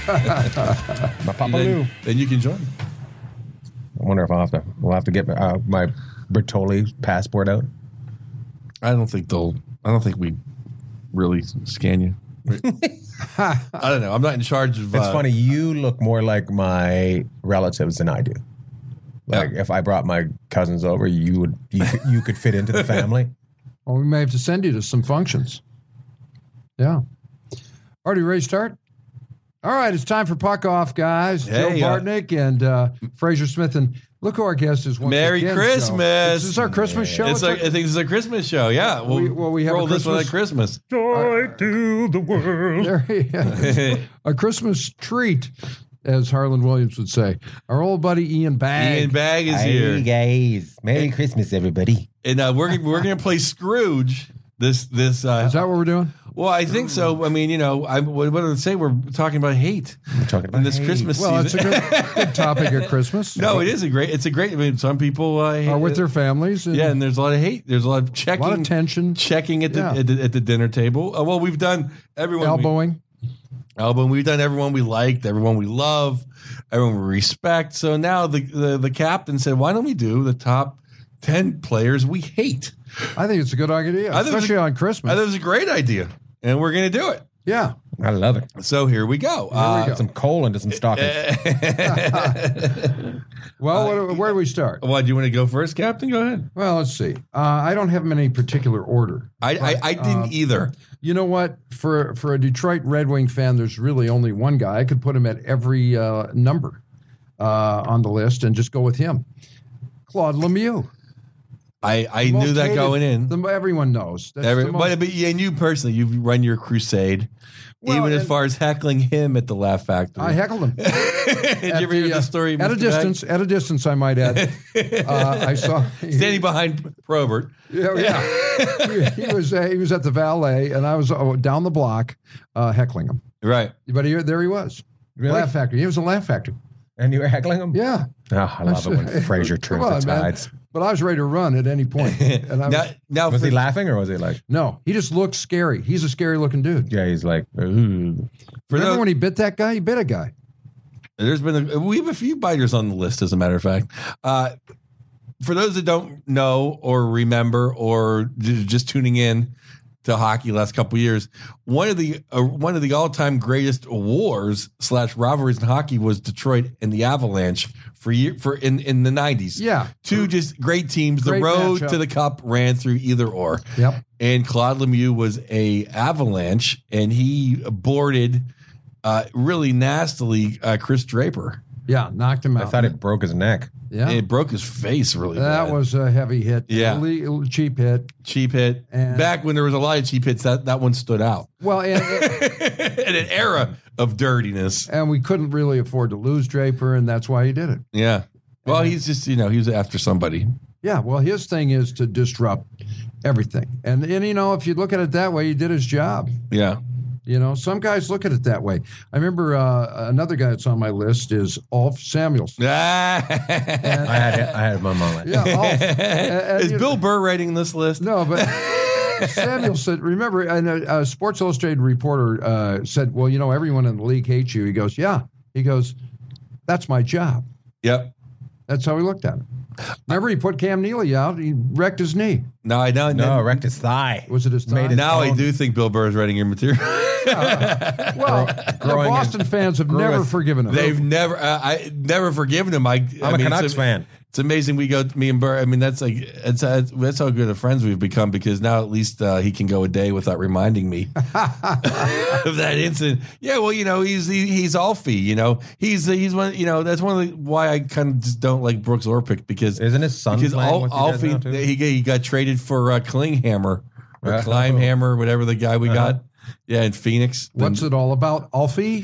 My Papa Lou. Then you can join. I wonder if we'll have to get my Bertoli passport out. I don't think we really scan you. I don't know. I'm not in charge of. It's funny. You look more like my relatives than I do. Like if I brought my cousins over, you could fit into the family. Well, we may have to send you to some functions. Yeah. Already ready to start? All right, it's time for Puck Off, guys. Hey, Joe Bartnick and Fraser Smith. And look who our guest is once Merry again, Christmas. This is our Christmas show. I think this is a Christmas show. Yeah. We have roll a this one at Christmas- Christmas. Joy to the world. There he is. A Christmas treat, as Harlan Williams would say. Our old buddy Ian Bagg. Ian Bagg is here. Hey, guys. Merry Christmas, everybody. And we're going to play Scrooge. This Is that what we're doing? Well, I think so. I mean, what did it say? We're talking about hate. We're talking about in this hate. Christmas Well, season. it's a good topic at Christmas. No, it's a great. I mean, some people Are with their families. And and there's a lot of hate. There's a lot of checking, a lot of tension. checking at the dinner table. Well, we've done everyone Elbowing. We've done everyone we liked, everyone we love, everyone we respect. So now the captain said, "Why don't we do the top 10 players we hate?" I think it's a good idea, especially on Christmas. I thought it was a great idea, and we're going to do it. Yeah. I love it. So here we go. Put some coal into some stockings. Well, where do we start? Well, do you want to go first, Captain? Go ahead. Well, let's see. I don't have them in any particular order. I didn't either. You know what? For a Detroit Red Wing fan, there's really only one guy. I could put him at every number on the list and just go with him. Claude Lemieux. I knew that going in. Everyone knows. That's But you personally, you've run your crusade, even as far as heckling him at the Laugh Factory. I heckled him. Did you ever hear the story? At a distance, I might add. I saw standing behind Probert. Yeah. he was at the valet, and I was down the block heckling him. Right. But there he was. Really? Laugh Factory. He was a Laugh Factory. And you were heckling him? Yeah. Oh, I love it when Fraser turns the tides. But I was ready to run at any point. And I was he laughing or was he like? No, he just looked scary. He's a scary looking dude. Yeah, he's like. Ooh. Remember when he bit that guy? He bit a guy. We have a few biters on the list, as a matter of fact. For those that don't know or remember or just tuning in to hockey last couple of years, one of the all-time greatest wars / rivalries in hockey was Detroit and the Avalanche in the 90s. Yeah. Two just great teams. Great the road matchup. to the cup ran through either or. Yep. And Claude Lemieux was a Avalanche, and he boarded really nastily Chris Draper. Yeah, knocked him out. I thought it broke his neck. Yeah. It broke his face really bad. That was a heavy hit. Yeah. Cheap hit. Cheap hit. And back when there was a lot of cheap hits, that one stood out. Well, in an era of dirtiness. And we couldn't really afford to lose Draper, and that's why he did it. Yeah. Well, he's just, he was after somebody. Yeah, well, his thing is to disrupt everything. And if you look at it that way, he did his job. Yeah. Some guys look at it that way. I remember another guy that's on my list is Ulf Samuelsson. I had him on my list. Yeah, Ulf. Is Bill Burr writing this list? No, but Samuelsson, remember, a Sports Illustrated reporter said, well, everyone in the league hates you. He goes, yeah. He goes, that's my job. Yep. That's how he looked at it. Remember, he put Cam Neely out. He wrecked his knee. No, I know. No, wrecked his thigh. Was it his thigh? Now I do think Bill Burr is writing your material. Well, the Boston fans have never forgiven him. They've never forgiven him. I'm a Canucks fan. It's amazing. Me and Burr. I mean, that's that's how good of friends we've become, because now at least he can go a day without reminding me of that incident. Yeah, well, he's Alfie. He's one. That's one of why I kind of just don't like Brooks Orpik, because isn't his son playing with you guys now, too? He got traded for Klinghammer or Climehammer, whatever the guy we got. Yeah, in Phoenix. What's it all about, Alfie?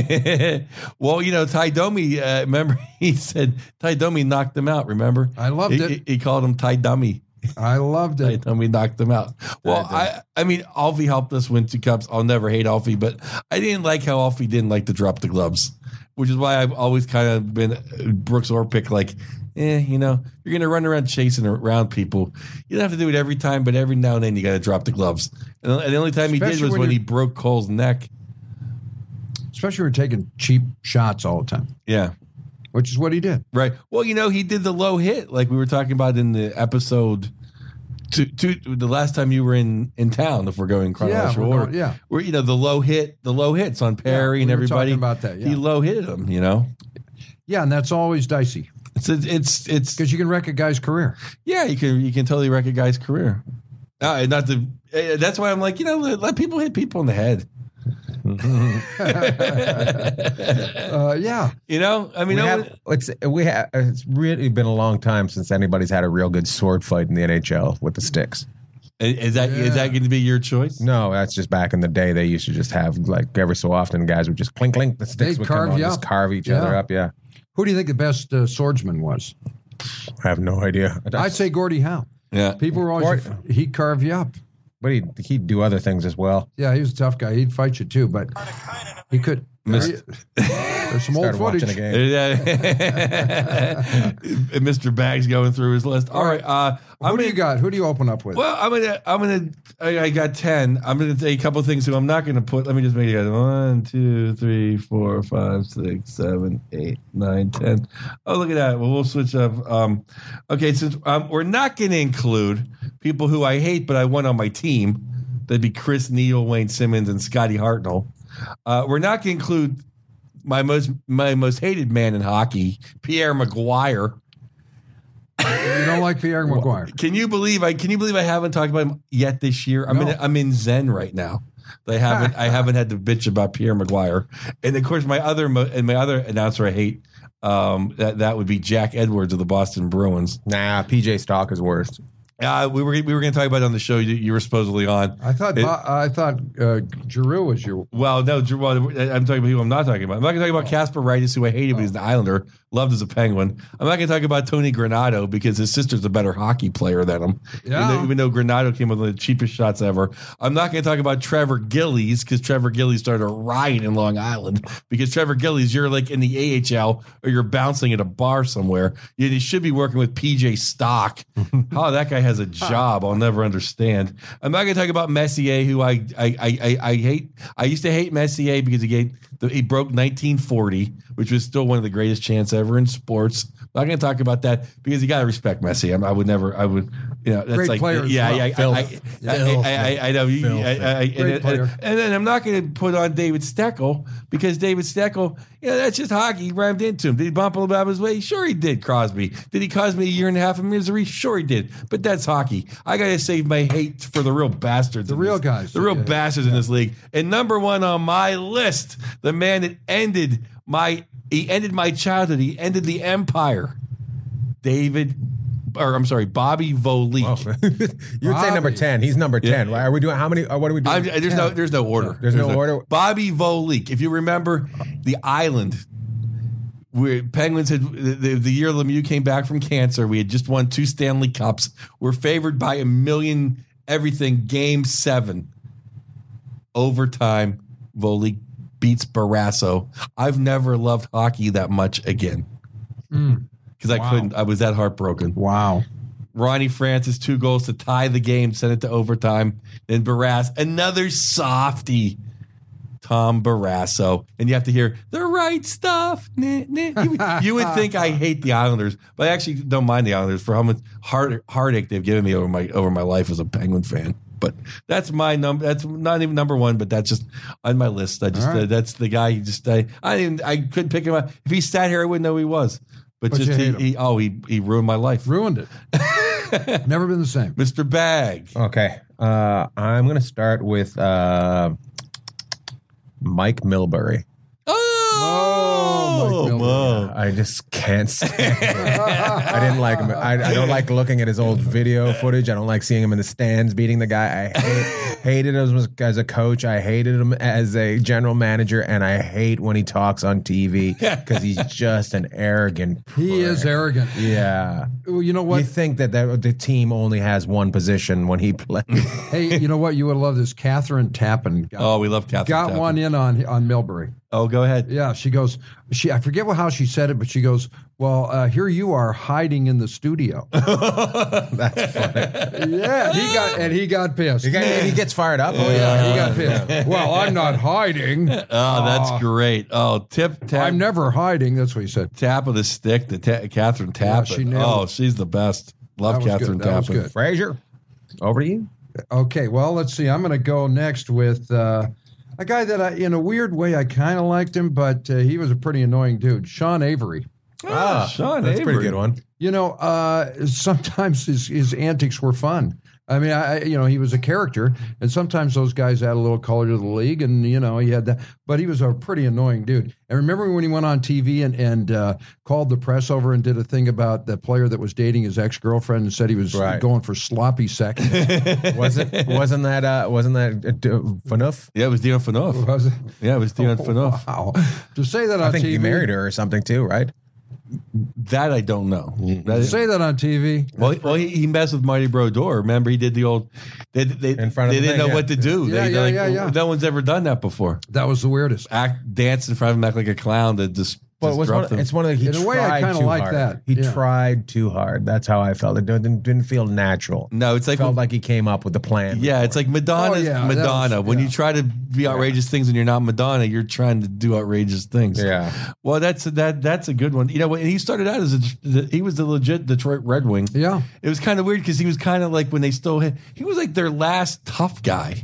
Well, Ty Domi, remember, he said Ty Domi knocked him out, remember? I loved it. He called him Ty Dummy. I loved it. Ty Domi knocked him out. Well, I mean, Alfie helped us win 2 cups. I'll never hate Alfie, but I didn't like how Alfie didn't like to drop the gloves, which is why I've always kind of been Brooks Orpik, like, you're going to run around chasing around people. You don't have to do it every time, but every now and then you got to drop the gloves. And the only time he did was when he broke Cole's neck. especially when you're taking cheap shots all the time, Yeah. which is what he did. Right. Well, he did the low hit like we were talking about in the episode the last time you were in town, if we're going chronological order. Yeah. Where, the low hits on Perry Yeah, and we were everybody. talking about that, yeah. He low hit him, Yeah, and that's always dicey It's because you can wreck a guy's career. yeah, you can totally wreck a guy's career. That's why I'm like, let people hit people in the head. Yeah. It's really been a long time since anybody's had a real good sword fight in the NHL with the sticks. Is that going to be your choice? No, that's just back in the day. They used to just have, like, every so often guys would just clink, clink. The sticks They'd would carve come out you and just up. carve each other Yeah. up. Yeah. Who do you think the best swordsman was? I have no idea. I'd say Gordie Howe. Yeah. People were always, he'd carve you up. But he'd do other things as well. Yeah, he was a tough guy. He'd fight you too, but he could. There's some old Started watching footage. a game. Mr. Bag's going through his list. All right. Who do you got? Who do you open up with? Well, I got 10. I'm gonna say a couple of things who I'm not gonna put. Let me just make it 1, 2, 3, 4, 5, 6, 7, 8, 9, 10. Oh, look at that. Well, we'll switch up. Okay, since we're not gonna include people who I hate, but I want on my team. That'd be Chris Neal, Wayne Simmons, and Scotty Hartnell. We're not gonna include my most hated man in hockey, Pierre Maguire. You don't like Pierre Maguire? Can you believe I haven't talked about him yet this year? I'm in Zen right now. I haven't had to bitch about Pierre Maguire, and of course my other announcer I hate that would be Jack Edwards of the Boston Bruins. Nah, PJ Stock is worst. We were going to talk about it on the show you were supposedly on. I thought Giroux was your. Well, no, I'm talking about who I'm not talking about. I'm not going to talk about Casper Rightus, who I hated, but he's an Islander, loved as a Penguin. I'm not going to talk about Tony Granato because his sister's a better hockey player than him. Yeah. Even though Granato came with one of the cheapest shots ever. I'm not going to talk about Trevor Gillies because Trevor Gillies started a riot in Long Island because Trevor Gillies, you're like in the AHL or you're bouncing at a bar somewhere. You should be working with PJ Stock. Oh, that guy has a job I'll never understand. I'm not going to talk about Messier, who I hate. I used to hate Messier because he broke 1940, which was still one of the greatest chants ever in sports. I'm not going to talk about that because you got to respect Messi. I would, that's Great like, player as well. I know. And then I'm not going to put on David Steckel because David Steckel, that's just hockey. He rammed into him. Did he bump him about his way? Sure he did, Crosby. Did he cause me a year and a half of misery? Sure he did. But that's hockey. I got to save my hate for the real bastards. The real guys. The real bastards in this league. And number one on my list, the man that ended my childhood. He ended the empire. Bobby Volik. You would say number 10. He's number 10. Right? Are we doing how many? What are we doing? There's no order. There's no order. Bobby Volik. If you remember the island where Penguins had the year Lemieux came back from cancer, we had just won 2 Stanley Cups. We're favored by a million everything. Game 7. Overtime. Volik beats Barrasso. I've never loved hockey that much again. Because I couldn't. I was that heartbroken. Wow. Ronnie Francis, 2 goals to tie the game, send it to overtime. Then Barrasso, another softie. Tom Barrasso. And you have to hear the right stuff. You would think I hate the Islanders, but I actually don't mind the Islanders for how much heartache they've given me over my life as a Penguin fan. But that's my number. That's not even number 1, but that's just on my list. That's the guy. I couldn't pick him up. If he sat here, I wouldn't know who he was. But just he ruined my life. Ruined it. Never been the same. Mr. Bag. Okay. I'm going to start with Mike Milbury. Mike Milbury. I just can't stand him. I didn't like him. I don't like looking at his old video footage. I don't like seeing him in the stands beating the guy. I hated him as a coach. I hated him as a general manager, and I hate when he talks on TV because he's just an arrogant prick. He is arrogant. Yeah. Well, you know what? You think that the team only has one position when he plays. Hey, you know what? You would love this. Catherine Tappan. We love Catherine Tappan. Got one in on Milbury. Oh, go ahead. Yeah, she goes. I forget how she said it, but she goes, "Well, here you are hiding in the studio." That's funny. Yeah, he got pissed. He gets fired up. Oh yeah, he got pissed. Well, I'm not hiding. Oh, that's great. Oh, tap. I'm never hiding. That's what he said. Tap of the stick, Catherine Tappan. she nailed it. She's the best. Love That was Catherine good. That was Tappan. good. Frazier, over to you. Okay, well, let's see. I'm going to go next with a guy that, in a weird way, I kind of liked him, but he was a pretty annoying dude. Sean Avery. Sean That's a pretty Avery. good one. You know, sometimes his antics were fun. I mean, he was a character, and sometimes those guys add a little color to the league, and, he had that. But he was a pretty annoying dude. And remember when he went on TV and called the press over and did a thing about the player that was dating his ex-girlfriend and said he was going for sloppy seconds? Wasn't that Phaneuf? Yeah, it was Dion Phaneuf. Was it? Yeah, it was Dion Phaneuf. Wow. To say that on I think TV. he married her or something too, right? That I don't know. To say that on TV. Well, he messed with Marty Brodeur. Remember, he did the old. They In front of the didn't thing, know yeah. what to do. Yeah. No one's ever done that before. That was the weirdest. Dance in front of him, act like a clown to just. Well, it's one of the. He In a way, I tried kinda too like hard. that. He Yeah. tried too hard. That's how I felt. It didn't feel natural. No, it's It like felt like he came up with the plan. yeah, it's like Madonna. Oh, yeah, that Madonna. was- When yeah. you try to be outrageous things and you're not Madonna, you're trying to do outrageous things. Yeah. Well, that's a good one. When he started out he was the legit Detroit Red Wing. Yeah. It was kind of weird because he was kind of like when they still had, he was like their last tough guy.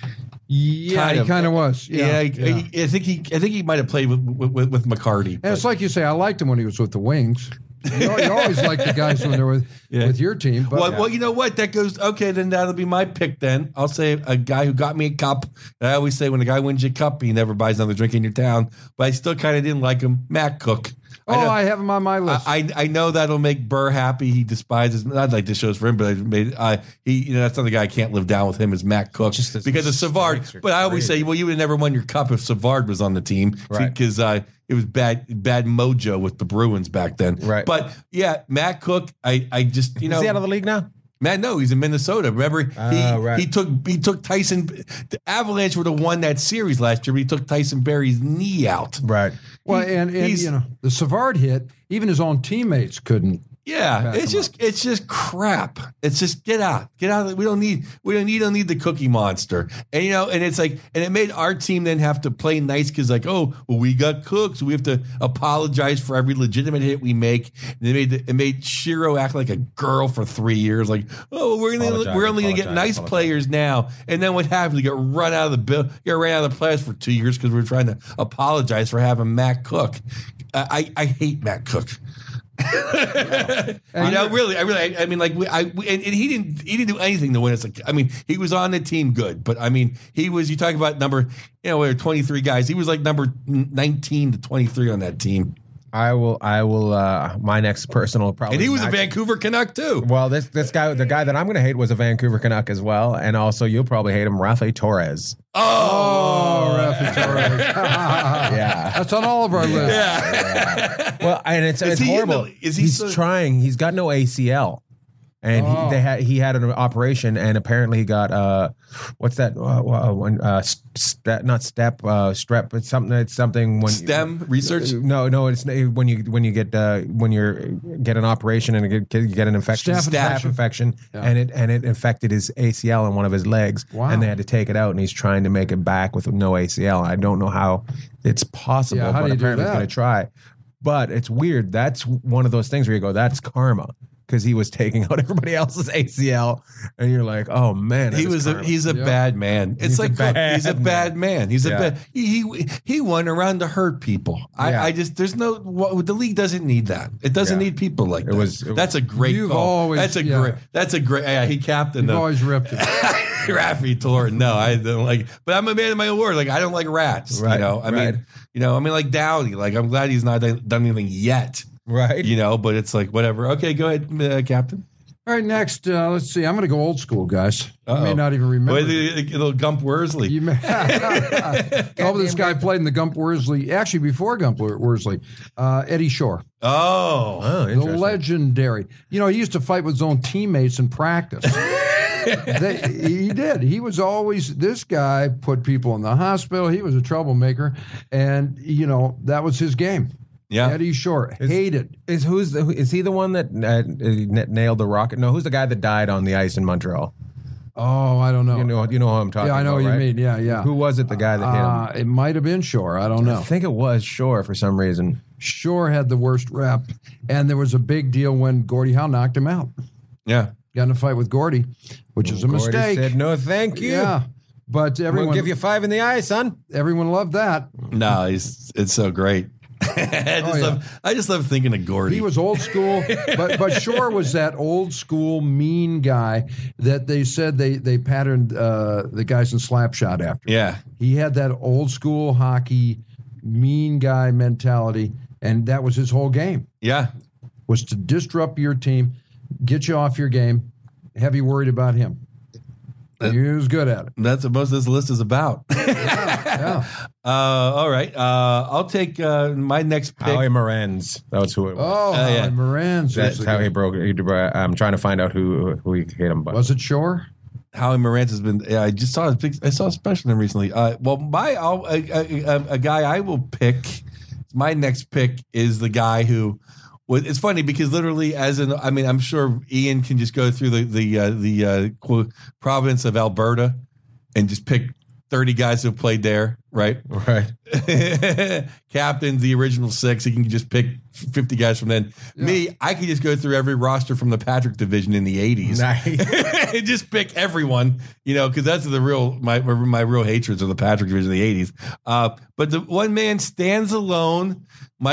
Yeah, he kind of was. Yeah, I think he might have played with McCarty. And it's like you say, I liked him when he was with the Wings. You always like the guys when they're with your team. But Well, you know what? That goes, okay, then that'll be my pick then. I'll say a guy who got me a cup. I always say when a guy wins you a cup, he never buys another drink in your town. But I still kind of didn't like him. Matt Cook. I have him on my list. I know that'll make Burr happy. He despises. I'd like this show's for him, but that's another guy I can't live down with him is Matt Cook Just his because of Savard. mistakes are But I always crazy. say, well, you would have never won your cup if Savard was on the team, Right. Because it was bad mojo with the Bruins back then, Right. But yeah, Matt Cook, I just Is he out of the league now? Man, no, he's in Minnesota. Remember, right. he took Tyson. The Avalanche would have won that series last year, but he took Tyson Berry's knee out. Right. well, and the Savard hit, even his own teammates couldn't. Yeah, Back it's him just crap. It's just get out. We don't need the Cookie Monster. And and it's like, and it made our team then have to play nice because we got Cook, so we have to apologize for every legitimate hit we make. And it made Shiro act like a girl for 3 years. Like, we're only gonna get nice players now. And then what happens? We get run out of the playoffs for 2 years because we're trying to apologize for having Matt Cook. I hate Matt Cook. Really, I mean, and he didn't do anything to win us. Like, I mean, he was on the team good, but I mean, he was. You talk about number, we were 23 guys. He was like number 19 to 23 on that team, I will. My next personal probably. and he was a not- Vancouver Canuck too. Well, this guy, the guy that I'm going to hate, was a Vancouver Canuck as well, and also you'll probably hate him, Rafael Torres. Oh, Rafi Torres. Yeah. That's on all of our lists. Yeah, Well, and it's he in horrible. the- is he He's still- trying. He's got no ACL, and he had an operation, and apparently he got what's that? Strep. It's something. It's something when STEM research. No, it's when you get an operation and you get an infection, Staph infection, and it infected his ACL in one of his legs, Wow. and they had to take it out, and he's trying to make it back with no ACL. I don't know how it's possible, Yeah, how do but you do apparently he's that? going to try. But it's weird. That's one of those things where you go, that's karma. Because he was taking out everybody else's ACL, and you're like, "Oh man, that is karma." He's a bad man. It's He's a like bad he's a bad man. He's a Yeah. bad. He went around to hurt people. Yeah. I just the league doesn't need that. It doesn't Yeah. need people like that. That's a great You've call. always- That's a yeah. great. That's a great. Yeah, he captained You've the always ripped it. Rafi Torres. No, I don't like. But I'm a man of my own word. Like I don't like rats. Right, I right. mean, like Dowdy. Like I'm glad he's not done anything yet. right. But it's like whatever. Okay, go ahead, Captain. All right, next, let's see. I'm going to go old school, guys. You may not even remember. Wait, the little Gump Worsley. You may, this guy played in the Gump Worsley, actually before Gump Worsley, Eddie Shore, Oh, Oh, the interesting. legendary. He used to fight with his own teammates in practice. He did. He was always, this guy put people in the hospital. He was a troublemaker. And, that was his game. Yeah. Eddie Shore hated. Is he the one that nailed the rocket? No, who's the guy that died on the ice in Montreal? Oh, I don't know. You know who I'm talking about. Yeah, I know what right? you mean. Yeah. Who was it? The guy that hit him? It might have been Shore. I don't know. I think it was Shore for some reason. Shore had the worst rep, and there was a big deal when Gordie Howe knocked him out. Yeah. Got in a fight with Gordie, which is a Gordie mistake. said, no, thank you. Yeah, but everyone We'll give you 5 in the eye, son. Everyone loved that. No, it's so great. I just love thinking of Gordie. He was old school, but Shore was that old school mean guy that they said they patterned the guys in Slapshot after. Yeah. He had that old school hockey mean guy mentality, and that was his whole game. Yeah. Was to disrupt your team, get you off your game, have you worried about him. He was good at it. That's what most of this list is about. Yeah. All right. I'll take my next pick. Howie Morenz. That was who it was. Oh, yeah. Morenz. That's how he broke it. I'm trying to find out who he hit him by. Was it Shore? Howie Morenz has been. Yeah, I just saw I saw a special of him recently. A guy I will pick. My next pick is the guy who. Well, it's funny because literally, I'm sure Ian can just go through the province of Alberta and just pick 30 guys who have played there, right? Right. Captains, the original 6. He can just pick 50 guys from then. Yeah. Me, I can just go through every roster from the Patrick division in the 80s. Nice. And just pick everyone, because that's my real hatreds of the Patrick division in the 80s. But the one man stands alone.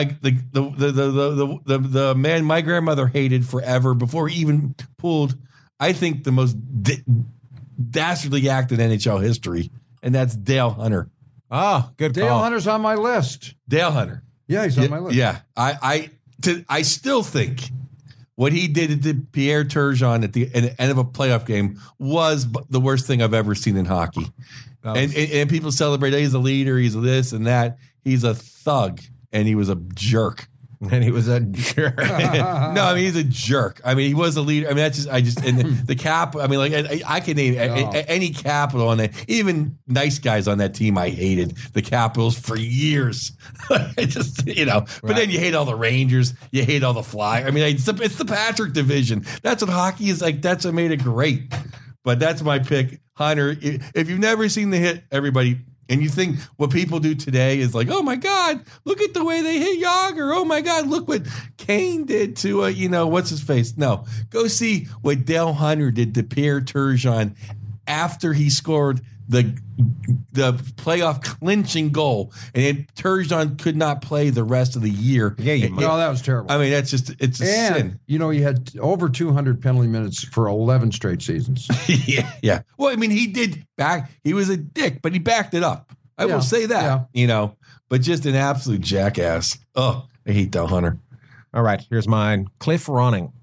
The man my grandmother hated forever before he even pulled, I think, the most dastardly act in NHL history, and that's Dale Hunter. Oh, good call. Dale Hunter's on my list. Dale Hunter. Yeah, he's on my list. Yeah, I still think what he did to Pierre Turgeon at the end of a playoff game was the worst thing I've ever seen in hockey. And people celebrate, he's a leader, he's this and that. He's a thug, and he was a jerk. And he was a jerk. No, I mean, he's a jerk. I mean, he was a leader. I mean, and the cap, I mean, like, I can name any Capital on that. Even nice guys on that team I hated. The Capitals for years. But then you hate all the Rangers. You hate all the Flyers. I mean, it's the Patrick division. That's what hockey is like. That's what made it great. But that's my pick. Hunter, if you've never seen the hit, everybody, and you think what people do today is like, oh my God, look at the way they hit Yager. Oh my God, look what Kane did to, what's his face? No, go see what Dale Hunter did to Pierre Turgeon after he scored the playoff clinching goal, and Turgeon could not play the rest of the year. Yeah, no, that was terrible. I mean, it's a sin. He had over 200 penalty minutes for 11 straight seasons. Yeah. Well, I mean, he was a dick, but he backed it up. I will say that, but just an absolute jackass. Oh, I hate Dale Hunter. All right, here's mine. Cliff Ronning.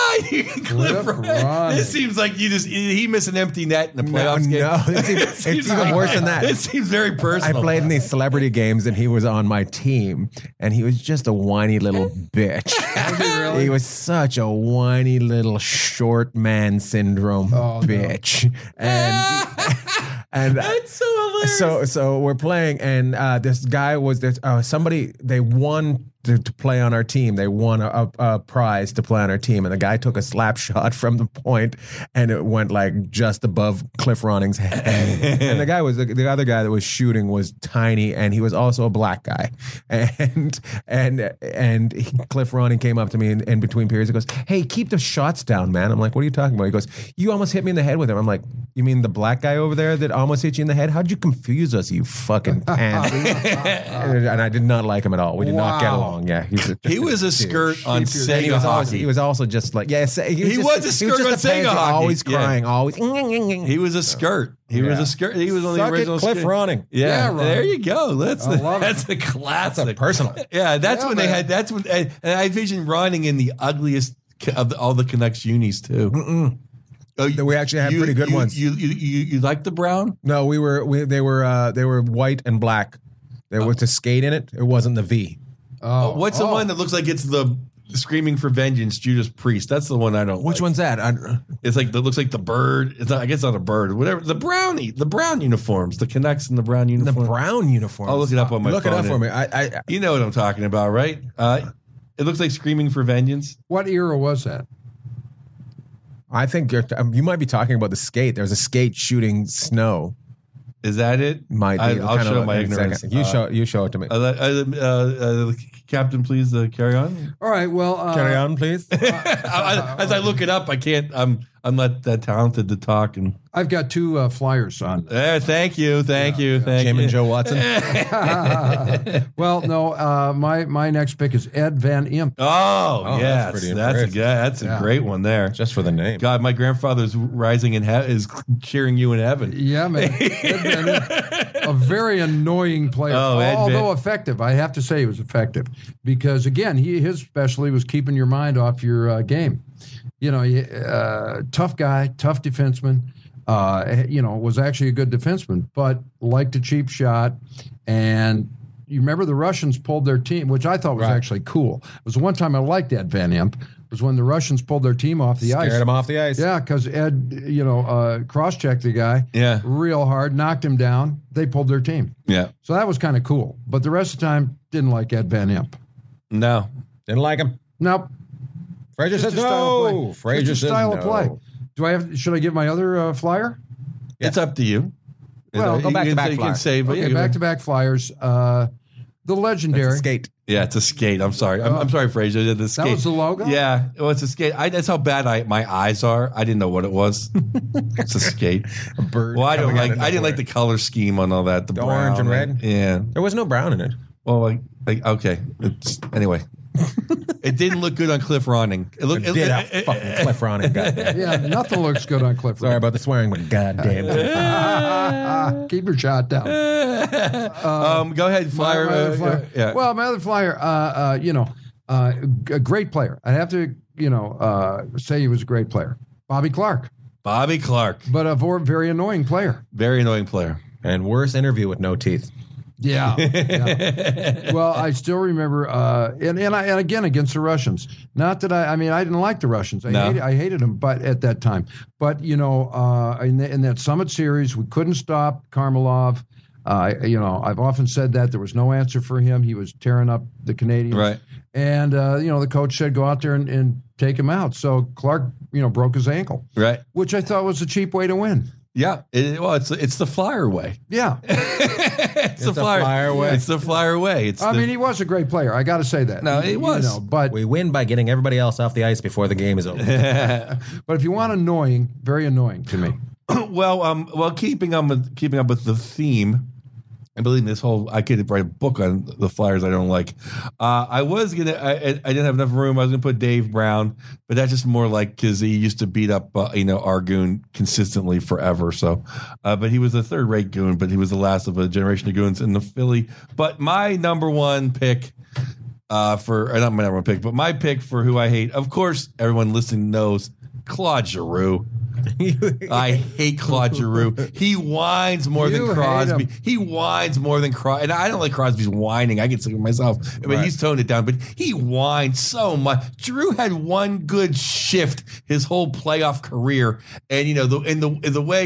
Cliff Ronning. This seems like he missed an empty net in the playoffs game. No, it's even worse than that. It seems very personal. I played in these celebrity games, and he was on my team, and he was just a whiny little bitch. Really? He was such a whiny little short man syndrome bitch. No. And that's so hilarious. So we're playing, and this guy was somebody they won to play on our team. They won a prize to play on our team, and the guy took a slap shot from the point, and it went like just above Cliff Ronning's head. And the guy was the other guy that was shooting was tiny, and he was also a black guy. And Cliff Ronning came up to me in between periods. He goes, "Hey, keep the shots down, man." I'm like, "What are you talking about?" He goes, "You almost hit me in the head with him." I'm like, "You mean the black guy over there that almost hit you in the head? How'd you confuse us, you fucking pansy?" And I did not like him at all. We did not get along. Yeah, he was a skirt on Sega hockey. He was also just like, yeah, he was a skirt on Sega hockey. Always crying, always. He was a skirt. He was a skirt. He was on the original Cliff Ronning. Yeah, there you go. That's a classic. That's a personal. Yeah, that's when they had. That's when and I vision Ronning in the ugliest of all the Canucks unis too. We actually had pretty good ones. You like the brown? No, they were white and black. There was a skate in it. It wasn't the V. What's the one that looks like it's the Screaming for Vengeance, Judas Priest. That's the one I don't Which like. one's that? It's like, it looks like the bird. It's not, I guess not a bird. Whatever. The brown uniforms. The Canucks in the brown The uniform. brown uniform. I'll look it up on my Look phone. it up for me. I You know what I'm talking about, right? It looks like Screaming for Vengeance. What era was that? I think you might be talking about the skate. There's a skate shooting snow. Is that it? Might be. I'll Kind of show my in a ignorance. second. You show it to me. Captain, please carry on. All right. Well, Carry on, please. As I look it up, I can't. I'm not that talented to talk. And I've got two flyers on. thank you. Thank you. Jim and Joe Watson. Well, no. My next pick is Ed Van Imp. Oh, yes, pretty that's a great one there. Just for the name. God, my grandfather's rising in is cheering you in heaven. Yeah, man. Ed Van Imp, a very annoying player, Oh, Ed although effective. I have to say he was effective because, again, his specialty was keeping your mind off your game. You know, tough guy, tough defenseman. Was actually a good defenseman, but liked a cheap shot. And you remember the Russians pulled their team, which I thought was actually cool. It was the one time I liked Ed Van Imp, was when the Russians pulled their team off the ice. Scared him off the ice. Yeah, because Ed, cross-checked the guy real hard, knocked him down. They pulled their team. Yeah. So that was kind of cool. But the rest of the time, didn't like Ed Van Imp. No. Didn't like him. Nope. Frazier Just says a style of no. play. Frazier Just a says style no. of play. Should I give my other flyer? It's up to you. Well, go back-to-back You can flyer. say, but Okay, back-to-back flyers. The legendary. Skate. Yeah, it's a skate. I'm sorry. I'm sorry, Frazier. The skate. That was the logo? Yeah. Well, it's a skate. That's how bad my eyes are. I didn't know what it was. It's a skate. A bird. Well, I coming out of didn't like nowhere. the color scheme on all that. The brown, orange and red? Yeah. There was no brown in it. Well, okay. Anyway, it didn't look good on Cliff Ronning. It looked. It did have fucking Cliff Ronning. Goddamn. Yeah, nothing looks good on Cliff. Sorry about the swearing, but goddamn. Keep your shot down. Go ahead, flyer. My other flyer. Yeah. Well, my other flyer, a great player. I have to, say he was a great player. Bobby Clark, Bobby Clark, but a very annoying player. very annoying player. And worst interview with no teeth. Yeah. Well, I still remember, and again against the Russians. Not that I didn't like the Russians. I hated them, but at that time. But in that Summit Series, we couldn't stop Karmelov. I've often said that there was no answer for him. He was tearing up the Canadians, Right. And the coach said go out there and take him out. So Clark, broke his ankle, Right. which I thought was a cheap way to win. Yeah. It's the flyer way. Yeah. It's the flyer way. It's the flyer way. He was a great player. I got to say that. No, he was. But We win by getting everybody else off the ice before the game is over. but if you want annoying, very annoying to me. Well, keeping up with the theme, I believe I could write a book on the Flyers I don't like. I didn't have enough room. I was gonna put Dave Brown, but that's just more like because he used to beat up Argoon consistently forever. So, but he was a third-rate goon, but he was the last of a generation of goons in the Philly. But my number one pick. Not my number one pick, but my pick for who I hate. Of course, everyone listening knows Claude Giroux. I hate Claude Giroux. He whines more than Crosby. He whines more than Crosby. And I don't like Crosby's whining. I get sick of myself. But he's toned it down. But he whines so much. Giroux had one good shift his whole playoff career. And the way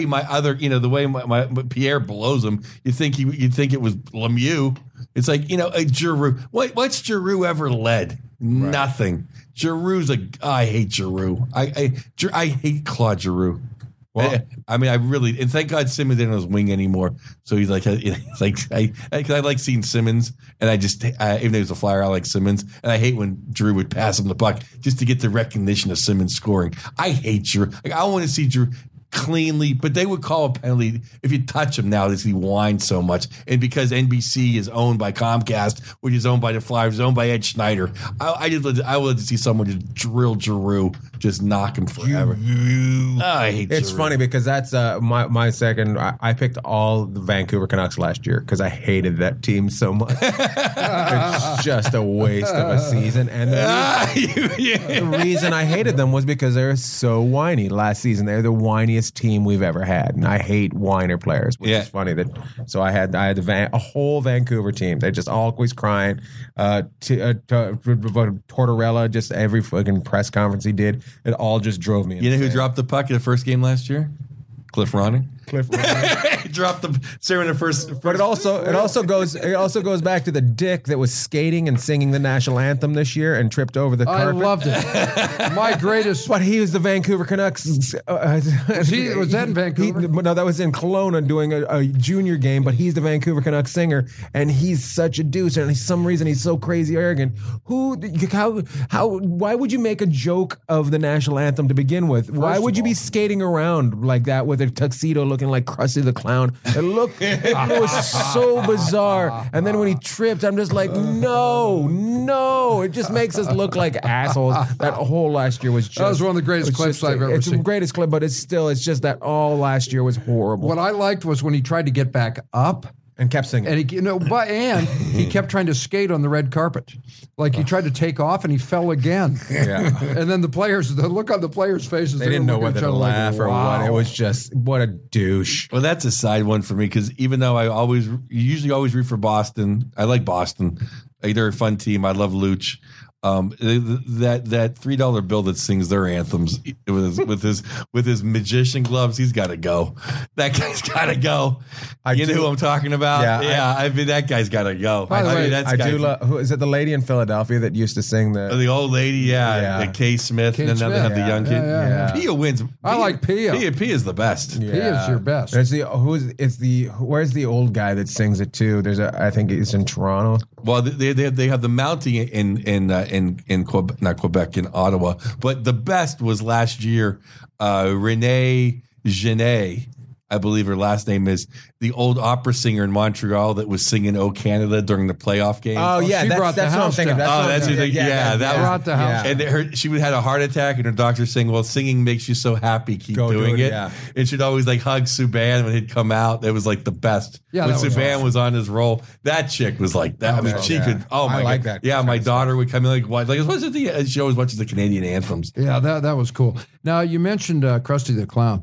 my Pierre blows him, you'd think it was Lemieux. It's like, Giroux. What's Giroux ever led? Right. Nothing. Giroux's I hate Giroux. I hate Claude Giroux. Well, I really, and thank God Simmons isn't on his wing anymore. So he's like, because I like seeing Simmons, and even though he's a Flyer, I like Simmons, and I hate when Giroux would pass him the puck just to get the recognition of Simmons scoring. I hate Giroux. I want to see Giroux cleanly, but they would call a penalty if you touch him now because he whines so much. And because NBC is owned by Comcast, which is owned by the Flyers, owned by Ed Schneider, I would like to see someone just drill Giroux, just knock him forever. I hate It's Giroux. funny because that's my second. I picked all the Vancouver Canucks last year because I hated that team so much. It's just a waste of a season. And the reason I hated them was because they're so whiny last season. They're the whiniest greatest team we've ever had, and I hate whiner players, which is funny that. So I had a whole Vancouver team. They just always crying. Tortorella, just every fucking press conference he did, it all just drove me insane. You know who dropped the puck in the first game last year? Cliff Ronning. Dropped the in the first. But it also goes back to the dick that was skating and singing the national anthem this year and tripped over the carpet. I loved it. My greatest. But he was the Vancouver Canucks. Was that in Vancouver? No, that was in Kelowna doing a junior game. But he's the Vancouver Canucks singer, and he's such a deuce. And for some reason, he's so crazy arrogant. Why would you make a joke of the national anthem to begin with? Why would you be skating around like that with a tuxedo looking like Krusty the Clown? It was so bizarre. And then when he tripped, I'm just like, no. It just makes us look like assholes. That whole last year was just... That was one of the greatest clips I've ever seen. It's the greatest clip, but it's just that all last year was horrible. What I liked was when he tried to get back up. And kept singing. And he kept trying to skate on the red carpet. Like he tried to take off and he fell again. Yeah. And then the look on the players' faces. They didn't know whether to laugh or what. It was just, what a douche. Well, that's a side one for me because even though I usually always root for Boston, I like Boston. They're a fun team. I love Luch. That $3 bill that sings their anthems with his magician gloves, he's got to go. That guy's got to go. You know who I'm talking about? Yeah. I mean, that guy's got to go. By the way, I do love. Who is it? The lady in Philadelphia that used to sing the old lady? The Kay Smith, and then now they have the young kid. Yeah. Pia wins. I like Pia. Pia is the best. Yeah. Pia is your best. Where's the old guy that sings it too? I think it's in Toronto. Well, they have the Mountie in Quebec, not Quebec, in Ottawa. But the best was last year, Renee Genet, I believe her last name is, the old opera singer in Montreal that was singing "O Canada" during the playoff game. Oh yeah, she brought that's the what I'm house thinking. down. That brought the house. And she had a heart attack, and her doctor saying, "Well, singing makes you so happy, keep doing it." Yeah. And she'd always like hug Subban when he'd come out. It was like the best. Yeah, when Subban was on his roll, that chick was like that. Could. Oh my like God. that. Yeah, my daughter would come in like, "What? Like, what's it?" She always watches the Canadian anthems. Yeah, that was cool. Now you mentioned Krusty the Clown.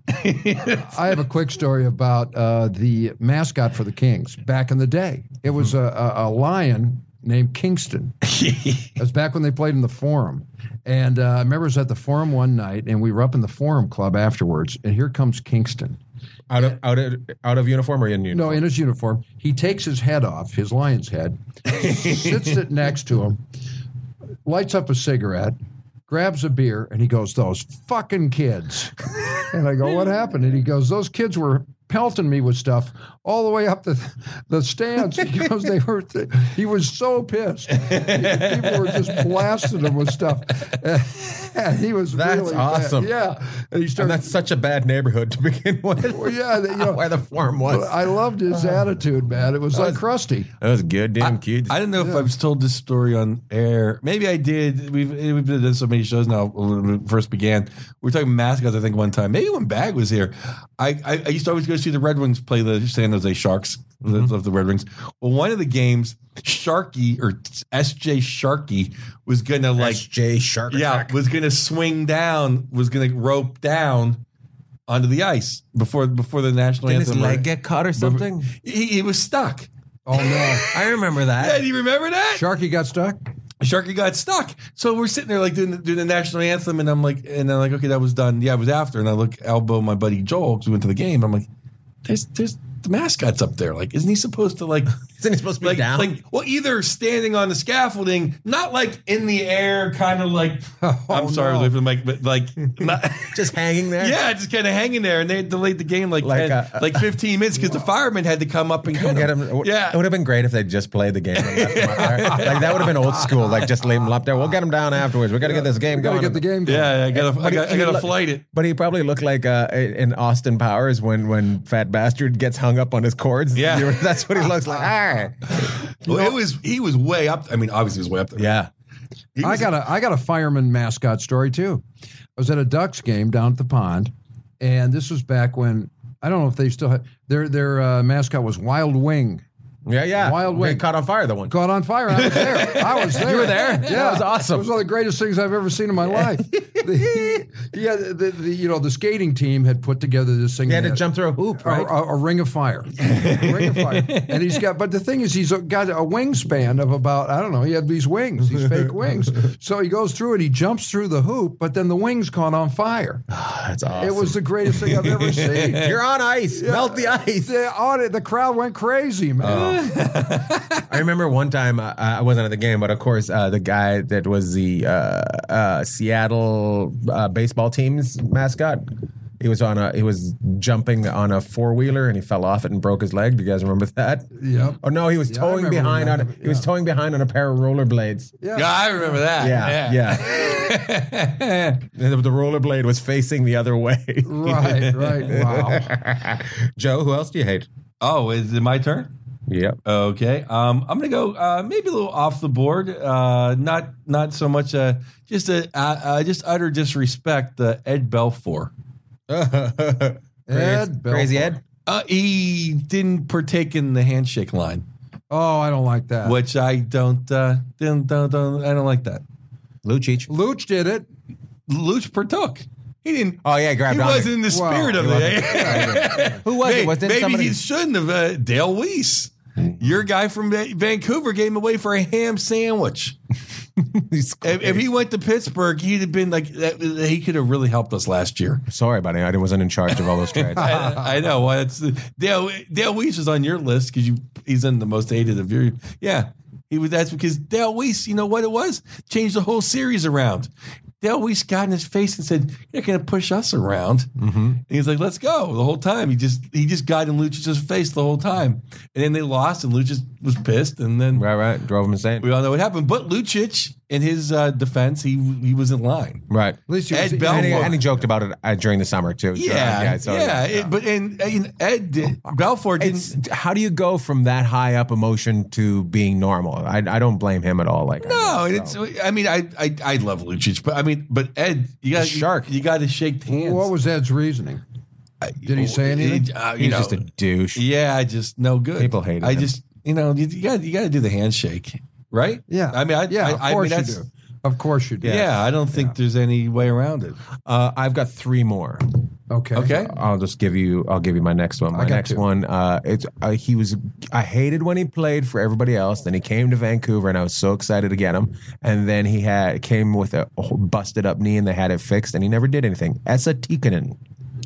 I have a quick story about the mascot for the Kings back in the day. It was a lion named Kingston. It was back when they played in the Forum. And I remember I was at the Forum one night, and we were up in the Forum Club afterwards, and here comes Kingston. Out of uniform or in uniform? No, in his uniform. He takes his head off, his lion's head, sits it next to him, lights up a cigarette, grabs a beer, and he goes, "Those fucking kids." And I go, "What happened?" And he goes, "Those kids were pelting me with stuff all the way up the stands." He goes, he was so pissed. People were just blasting him with stuff. And he was That's really awesome. bad. Yeah. And that's such a bad neighborhood to begin with. Well, yeah. Where the Forum was. I loved his attitude, man. It was like Krusty. That was good, damn kids. I don't know if I've told this story on air. Maybe I did. We've done so many shows now when we first began. We were talking mascots, I think, one time. Maybe when Bag was here. I used to always go see the Red Wings play the San Jose Sharks of the Red Wings. Well, one of the games, Sharky or SJ Sharky was gonna SJ Shark. Yeah, was gonna swing down, was gonna rope down onto the ice before the national Did anthem. his leg get cut or something? He was stuck. Oh no! I remember that. Yeah, do you remember that? Sharky got stuck. Sharky got stuck. So we're sitting there like doing the national anthem, and I'm like, okay, that was done. Yeah, it was after, and I elbow my buddy Joel because we went to the game. I'm like, there's the mascot's up there. Like, isn't he supposed to like? Isn't he supposed to be down? Like, well, either standing on the scaffolding, not like in the air, kind of like. I'm sorry, no. but like not, just hanging there. Yeah, just kind of hanging there, and they delayed the game like 15 minutes because the firemen had to come up and get him. Yeah, it would have been great if they just played the game. And left him up there. Like that would have been old school. Like just leave him up there. We'll get him down afterwards. We got to get this game going. Get the game going. Yeah, I gotta flight it. But he probably looked like in Austin Powers when Fat Bastard gets hung up on his cords. Yeah, that's what he looks like. All right. Well, he was way up. I mean, obviously, he was way up there. Yeah. I got a fireman mascot story too. I was at a Ducks game down at the pond, and this was back when I don't know if they still had their mascot was Wild Wing. Yeah. Wild Wing. They caught on fire, the one. Caught on fire. I was there. You were there? Yeah. That was awesome. It was one of the greatest things I've ever seen in my life. The skating team had put together this thing. He had to jump through a hoop, right? A ring of fire. And he's got, but the thing is, he's got a wingspan of about, I don't know, he had these wings, these fake wings. So he goes through and he jumps through the hoop, but then the wings caught on fire. That's awesome. It was the greatest thing I've ever seen. You're on ice. Melt the ice. The crowd went crazy, man. I remember one time I wasn't at the game, but of course the guy that was the Seattle baseball team's mascot. He was jumping on a 4-wheeler and he fell off it and broke his leg. Do you guys remember that? Yep. Oh no, he was towing behind on he was towing behind on a pair of rollerblades. Yeah, I remember that. Yeah. The rollerblade was facing the other way. Right. Wow. Joe, who else do you hate? Oh, is it my turn? Yep. Okay. I'm gonna go maybe a little off the board. Not so much. Just utter disrespect. Ed Belfour. Crazy Ed. He didn't partake in the handshake line, Oh, I don't like that. which I don't. I don't like that. Luch did it. Luch partook. He didn't. Oh yeah, grabbed He on wasn't in the spirit of it. Who was it? Was it Maybe somebody? he shouldn't have. Dale Weiss, your guy from Vancouver, gave him away for a ham sandwich. If he went to Pittsburgh, he'd have been like he could have really helped us last year. Sorry, buddy, I wasn't in charge of all those trades. I know. Well, it's Dale Weiss is on your list because he's in the most hated of your. Yeah, he was. That's because Dale Weiss. You know what it was? Changed the whole series around. Dale Weiss got in his face and said, "You're not going to push us around." Mm-hmm. And he's like, "Let's go." The whole time he just got in Luchic's face the whole time, and then they lost, and Lucic was pissed, and then right, drove him insane. we all know what happened. But Lucic, in his defense, he was in line. Right. At least he Ed was, Belfour. And he joked about it during the summer too. Yeah. So, But Ed Belfour didn't. How do you go from that high up emotion to being normal? I don't blame him at all. Like No, I mean, I love Lucic, but Ed, you got Shark. You got to shake hands. What was Ed's reasoning? Did he say anything? He's just a douche. Yeah, I just no good. People hated I him. just you got to do the handshake, right? Yeah. I mean, of course you do. Of course you do. Yeah, I don't think there's any way around it. I've got 3 more. Okay. I'll give you my next one. My got next 2. one, I hated when he played for everybody else. Then he came to Vancouver and I was so excited to get him. And then he came with a busted up knee and they had it fixed and he never did anything. Esa Tikkanen.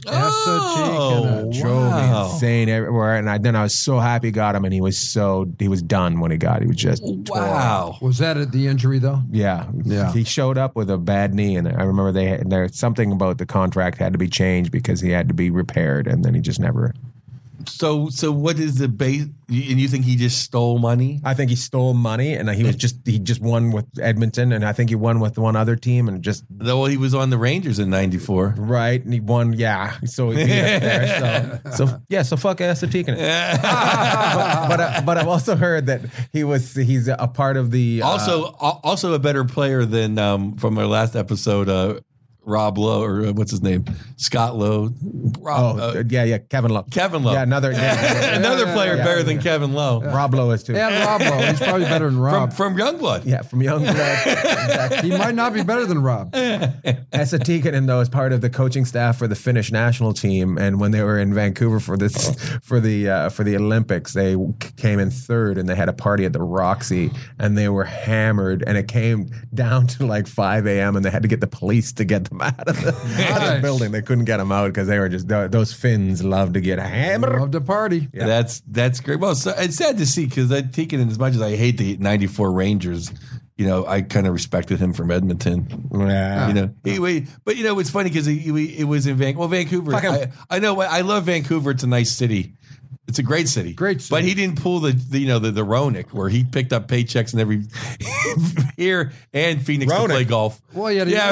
Drove me insane everywhere. And then I was so happy he got him and he was done when he got it. He was just Wow. Was that at the injury though? Yeah. He showed up with a bad knee, and I remember there's something about the contract had to be changed because he had to be repaired, and then he just never. So what is the base? And you think he just stole money? I think he stole money, and he just won with Edmonton, and I think he won with one other team, and just Though he was on the Rangers in '94. right, and he won. Yeah, so he beat us there. So fuck Esa Tikkanen. but I've also heard that he's a part of the Also a better player than from our last episode. Rob Lowe, or what's his name? Scott Lowe. Kevin Lowe. Kevin Lowe. Yeah, another player better than Kevin Lowe. Rob Lowe is too. And Rob Lowe. He's probably better than Rob. From Youngblood. Yeah, from Youngblood. He might not be better than Rob. Esa Tikkanen, though, is part of the coaching staff for the Finnish national team, and when they were in Vancouver for the Olympics, they came in 3rd, and they had a party at the Roxy, and they were hammered, and it came down to like 5 a.m., and they had to get the police to get them out of the building. They couldn't get them out because they were just those Finns love to get hammered. Love to party. Yeah. That's great. Well, so it's sad to see because Tikkanen, as much as I hate the '94 Rangers, I kind of respected him from Edmonton. Yeah. But it's funny because it was in Vancouver. Well, Vancouver. I know. I love Vancouver. It's a nice city. It's a great city. But he didn't pull the Roenick where he picked up paychecks and every here and Phoenix to play golf. Well,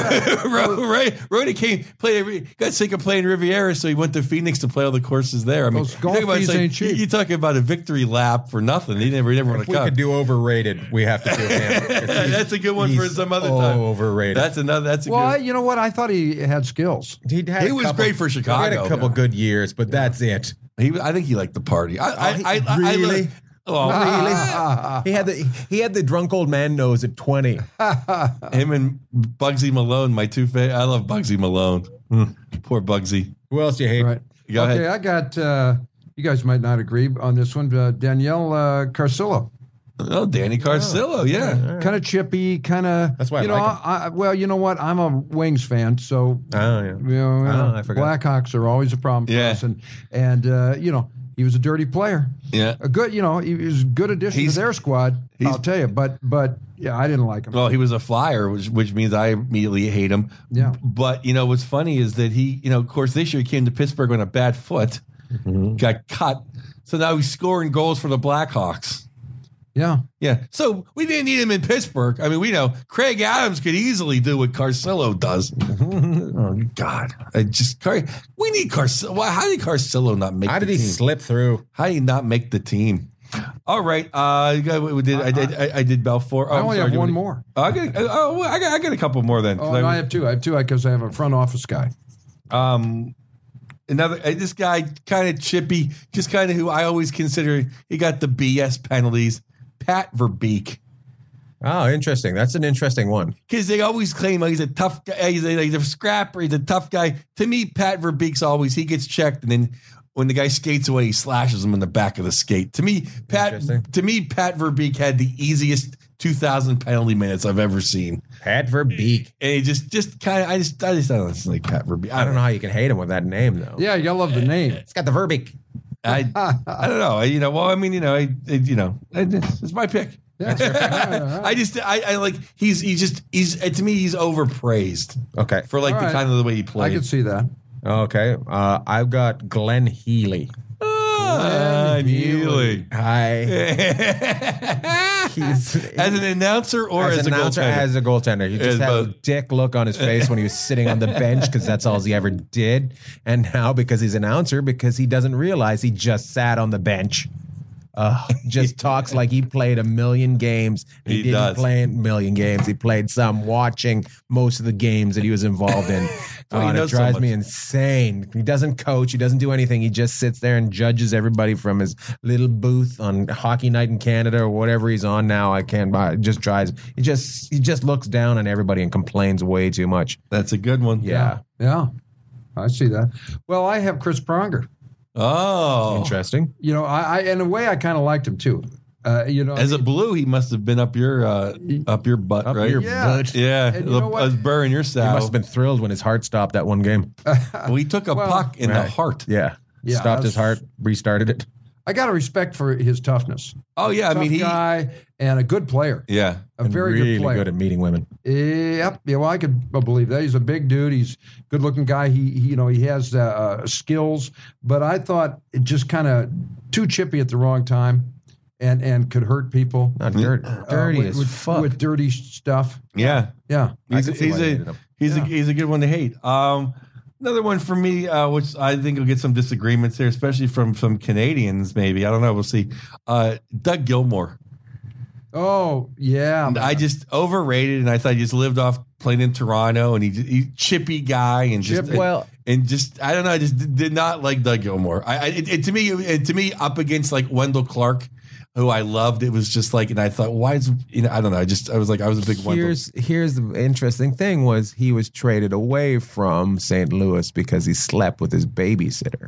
Roenick got sick of playing Riviera, so he went to Phoenix to play all the courses there. I mean, those golf fees ain't cheap. You talking about a victory lap for nothing. He never won a If we cup. could do overrated, we have to do him. That's a good one for some other time. Overrated. That's a good. You know what? I thought he had skills. He was great for Chicago. He had a couple good years, but that's it. I think he liked the party. Really? Oh, Really? He had the drunk old man nose at 20. him and Bugsy Malone, my two favorite. I love Bugsy Malone. Poor Bugsy. Who else do you hate? Right. Go Okay, ahead. I got. You guys might not agree on this one. Danielle Carcillo, Oh, Danny Carcillo, yeah. kind of chippy, kind of. That's why I you know. like him. Well, you know what? I'm a Wings fan, so Oh, yeah. you know, I forgot. Blackhawks are always a problem for Yeah. us, and you know, he was a dirty player. Yeah. A good, you know, he was a good addition He's- to their squad. I'll tell you, but yeah, I didn't like him. Well, he was a flyer, which means I immediately hate him. Yeah. But, you know, what's funny is that he, you know, of course, this year he came to Pittsburgh on a bad foot, got cut. So now he's scoring goals for the Blackhawks. Yeah, Yeah. So we didn't need him in Pittsburgh. I mean, we know Craig Adams could easily do what Carcillo does. Oh, God. We need Carcillo. How did Carcillo not make How the did he team? slip through? How did he not make the team? All right. I did Belfort. I only have one more. I got a couple more then. Oh, no, I have two. I have two because I have a front office guy. Another this guy kind of chippy, just kind of who I always consider he got the BS penalties. Pat Verbeek, Oh, interesting. That's an interesting one. because they always claim he's a tough guy, he's a scrapper, he's a tough guy. To me, Pat Verbeek's always he gets checked, and then when the guy skates away, he slashes him in the back of the skate. To me, Pat Verbeek had the easiest 2,000 penalty minutes I've ever seen. Pat Verbeek. And he just kind of, I just don't like Pat Verbeek. I don't know how you can hate him with that name, though. Yeah, you love the name. It's got the Verbeek. I don't know. It's my pick. Yeah. I like he's to me he's overpraised Okay. for like All the right. kind of the way he I played. can see that. Okay. I've got Glenn Healy. Neely. He's As an announcer or as, an announcer, a goaltender? as a goaltender. He As just had a both. dick look on his face when he was sitting on the bench because that's all he ever did. And now because he's an announcer, because he doesn't realize he just sat on the bench. Just talks like he played a million games. He didn't does. play a million games. He played some, watching most of the games that he was involved in. Well, he And it knows so drives much. me insane. He doesn't coach. He doesn't do anything. He just sits there and judges everybody from his little booth on Hockey Night in Canada or whatever he's on now. I can't buy it. Just drives. He just looks down on everybody and complains way too much. That's a good one. Yeah. Yeah, I see that. Well, I have Chris Pronger. Oh, Interesting. You know, I in a way I kind of liked him too. You know, as a blue, he must have been up your butt, Up right? your Yeah. butt. Yeah, And you know what? a burr in your He saddle. must have been thrilled when his heart stopped that one game. Well, he took a Well, puck in the right. heart. Yeah. Yeah, Stopped his that's- heart, restarted it. I got a respect for his toughness. Oh yeah, Tough guy and a good player, yeah. a And very really good player. good at meeting women. Yep. Yeah, well, I could believe that. He's a big dude. He's a good-looking guy. He has skills, but I thought it just kind of too chippy at the wrong time, and could hurt people. Not dirty with, as with, fuck. with dirty stuff. Yeah. Yeah. I can see why you hated him. He's a good one to hate. Another one for me, which I think will get some disagreements here, especially from some Canadians. Maybe I don't know. We'll see. Doug Gilmour. Oh yeah. I just overrated, and I thought he just lived off playing in Toronto, and he chippy guy, and just Well- and just I don't know. I just did not like Doug Gilmour. To me, up against like Wendell Clark, who I loved. It was just like, and I thought, why is I don't know. I was a big Wendell. Here's the interesting thing was he was traded away from St. Louis because he slept with his babysitter.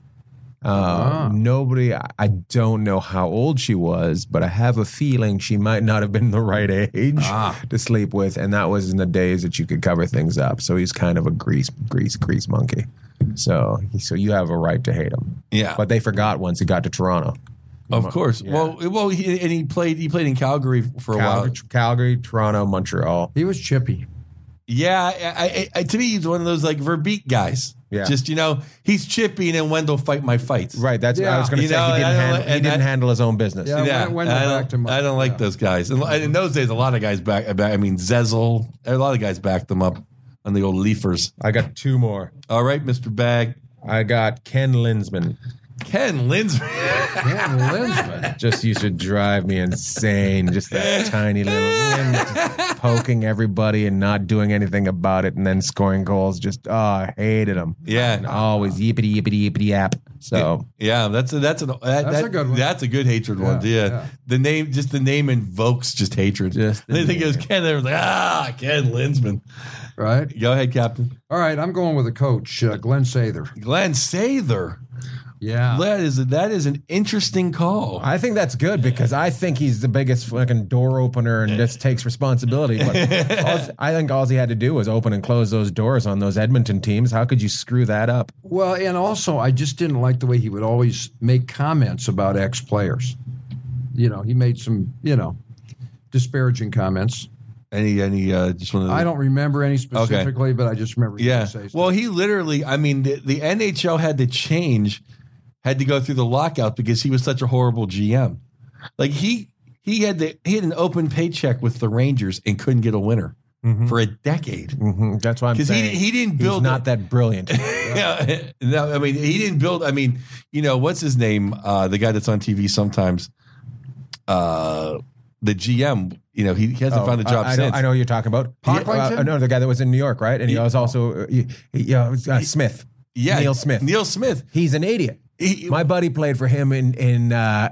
Nobody, I don't know how old she was, but I have a feeling she might not have been the right age to sleep with, and that was in the days that you could cover things up. So he's kind of a grease monkey. So you have a right to hate him. Yeah. But they forgot once he got to Toronto. Of course. Yeah. Well, he played in Calgary for a while. Calgary, Toronto, Montreal. He was chippy. Yeah, I to me, he's one of those like Verbeek guys. Yeah. Just he's chippy, and then Wendell fight my fights. Right, that's what I was going to You say. know, He I don't- didn't and that- handle his own business. Yeah. Yeah, Wendell backed him up. I don't like Yeah. those guys. And in those days, a lot of guys I mean, Zezel, a lot of guys backed them up on the old Leafers. I got two more. All right, Mr. Bag. I got Ken Linsman. Ken Linsman. Ken Linsman. Just used to drive me insane. Just that tiny little just poking everybody and not doing anything about it, and then scoring goals. Just I hated him. Yeah. And always yippity yippity yippity yap. So Yeah, that's a good one. That's a good hatred one. Yeah. The name invokes just hatred. Just the they think it was name. Ken. They were like, Ken Linsman. Right. Go ahead, Captain. All right. I'm going with a coach, Glenn Sather. Glenn Sather. Yeah. That is an interesting call. I think that's good because I think he's the biggest fucking door opener and just takes responsibility. But I think all he had to do was open and close those doors on those Edmonton teams. How could you screw that up? Well, and also, I just didn't like the way he would always make comments about ex-players. He made some, disparaging comments. Any just one of the, I don't remember any specifically, but I just remember. he would say stuff. Well, he literally, I mean, the NHL had to go through the lockout because he was such a horrible GM. Like he had an open paycheck with the Rangers and couldn't get a winner for a decade. Mm-hmm. That's why I'm saying he didn't build. He's not that brilliant. Yeah, no, I mean he didn't build. I mean, what's his name? The guy that's on TV sometimes. The GM. He hasn't found a job since. I know who you're talking about. Pocklington? No, the guy that was in New York, right? And he was also Smith. Yeah, Neil Smith. Neil Smith. He's an idiot. My buddy played for him in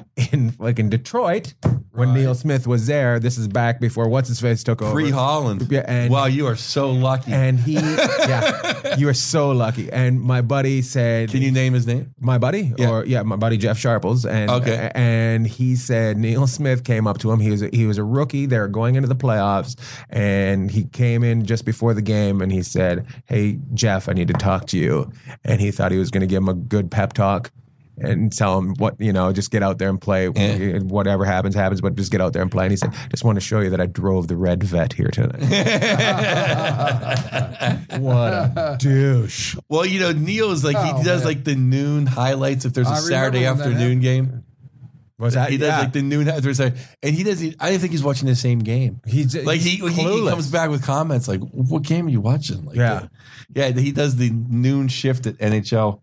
Detroit when Neil Smith was there. This is back before what's his face took over. Pre-Holland. Yeah, and wow, you are so lucky. And you are so lucky. And my buddy said, can you name his name? My buddy, my buddy Jeff Sharples, and he said Neil Smith came up to him. He was a rookie. They were going into the playoffs, and he came in just before the game, and he said, "Hey Jeff, I need to talk to you." And he thought he was going to give him a good pep talk and tell him what, just get out there and play. Whatever happens, but just get out there and play. And he said, just want to show you that I drove the red vet here tonight. What a douche. Well, Neil is like, he does like the noon highlights if there's a Saturday afternoon game. Was that? He does like the noon, and he does. I don't think he's watching the same game. He's he comes back with comments like, "What game are you watching?" Like, he does the noon shift at NHL.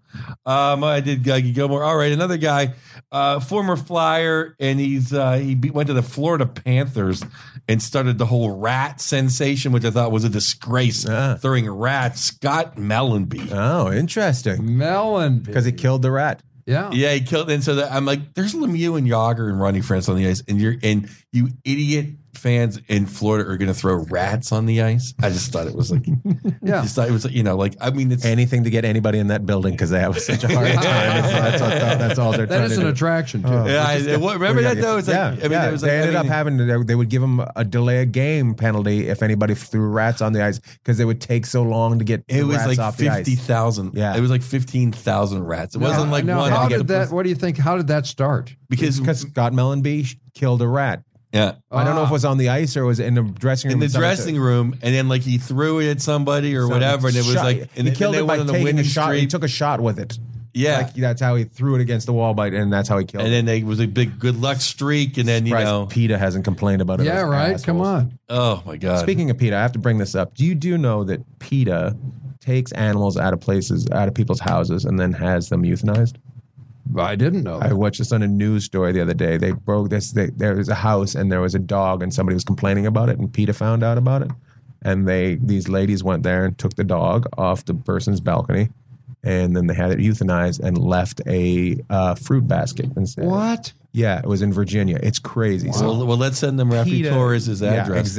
I did Gilmore. All right, another guy, former Flyer, and he went to the Florida Panthers and started the whole rat sensation, which I thought was a disgrace. Throwing rats, Scott Mellanby. Oh, interesting. Mellanby, because he killed the rat. Yeah, he killed. And so I'm like, there's Lemieux and Yager and Ronnie France on the ice, and you idiot fans in Florida are going to throw rats on the ice. I just thought it was like, just thought it was it's anything to get anybody in that building because they have such a hard time. That's all they're trying to do. That is an attraction too. Remember that though? It's like, they ended up having they would give them a delay of game penalty if anybody threw rats on the ice because they would take so long to get it was rats like off the ice. 50,000. Yeah, it was like 15,000 rats. It wasn't like one. How did that? What do you think? How did that start? Because Scott Mellanby killed a rat. Yeah, I don't know if it was on the ice or was it in the dressing room. In the dressing room, and then like he threw it at somebody or whatever, and it was like he killed it by taking a shot. He took a shot with it. Yeah, that's how he threw it against the wall, and that's how he killed it. And then there was a big good luck streak, and then PETA hasn't complained about it. Yeah, right. Assholes. Come on. Oh my God. Speaking of PETA, I have to bring this up. Do you know that PETA takes animals out of people's houses, and then has them euthanized? I didn't know that. I watched this on a news story the other day. They broke this. There was a house and there was a dog and somebody was complaining about it and PETA found out about it. And these ladies went there and took the dog off the person's balcony and then they had it euthanized and left a fruit basket instead. What? Yeah, it was in Virginia. It's crazy. Wow. So, well, let's send them Rafi Torres' address. Yeah,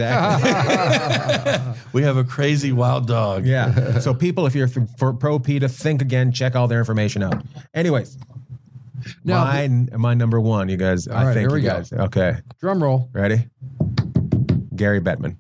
exactly. We have a crazy wild dog. Yeah. So people, if you're for pro PETA, think again, check all their information out. Anyways. Now, my number one, you guys. I think you guys. Okay. Drum roll. Ready? Gary Bettman.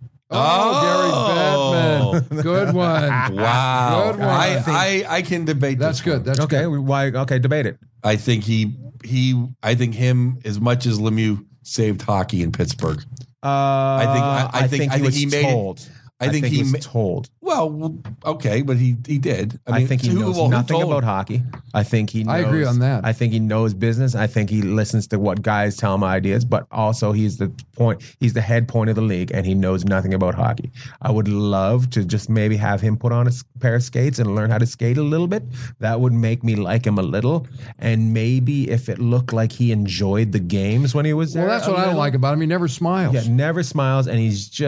Oh, Gary Bettman. Good one. Wow. Good one. I can debate That's this. Good. That's okay. Good. Why? Okay, debate it. I think I think him as much as Lemieux saved hockey in Pittsburgh. I think he made told. I think he was ma- told. Well, okay, but he did. I think he knows nothing about hockey. I think he knows, I agree on that. I think he knows business. I think he listens to what guys tell him ideas, but also he's the head point of the league, and he knows nothing about hockey. I would love to just maybe have him put on a pair of skates and learn how to skate a little bit. That would make me like him a little. And maybe if it looked like he enjoyed the games when he was there. Well, that's what I don't like about him. He never smiles. Yeah, never smiles, and he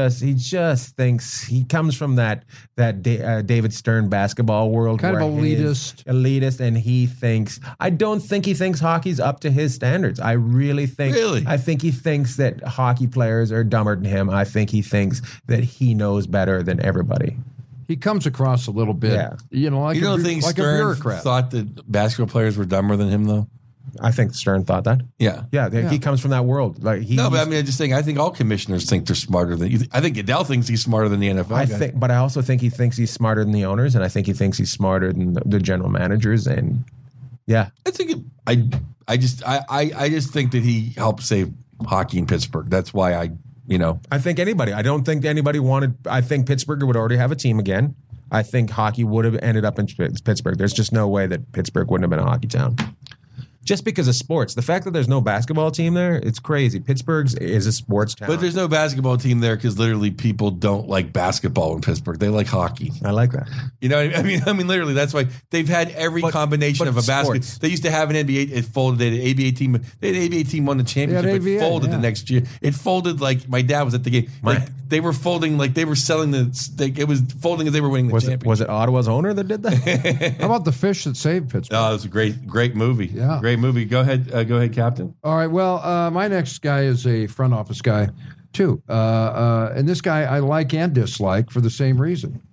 just thinks he comes from that David Stern basketball world, Kind of where elitist, and he thinks. I don't think he thinks hockey's up to his standards. I really think. Really? I think he thinks that hockey players are dumber than him. I think he thinks that he knows better than everybody. He comes across a little bit, Yeah. like You don't think like a Stern bureaucrat. thought that basketball players were dumber than him, though? I think Stern thought that. Yeah. Yeah, he comes from that world. Like No, but I mean, I'm just saying. I think all commissioners think they're smarter than you. I think Goodell thinks he's smarter than the NFL. guy. but I also think he thinks he's smarter than the owners, and I think he thinks he's smarter than the general managers. And yeah, I think I just think that he helped save hockey in Pittsburgh. That's why I I don't think anybody wanted. I think Pittsburgh would already have a team again. I think hockey would have ended up in Pittsburgh. There's just no way that Pittsburgh wouldn't have been a hockey town. Just because of sports. The fact that there's no basketball team there, it's crazy. Pittsburgh is a sports town. But there's no basketball team there because literally people don't like basketball in Pittsburgh. They like hockey. I like that. You know what I mean? I mean, literally, that's why they've had every combination of a basket. sports. They used to have an NBA. It folded. They had an ABA team. They had an ABA team won the championship. Yeah, It ABA, folded yeah. the next year. It folded like my dad was at the game. Like they were folding like they were selling it was folding as they were winning the championship. Was it Ottawa's owner that did that? How about the fish that saved Pittsburgh? Oh, it was a great movie. Yeah. Great movie. Go ahead, Captain. All right. Well, my next guy is a front office guy, too. And this guy I like and dislike for the same reason.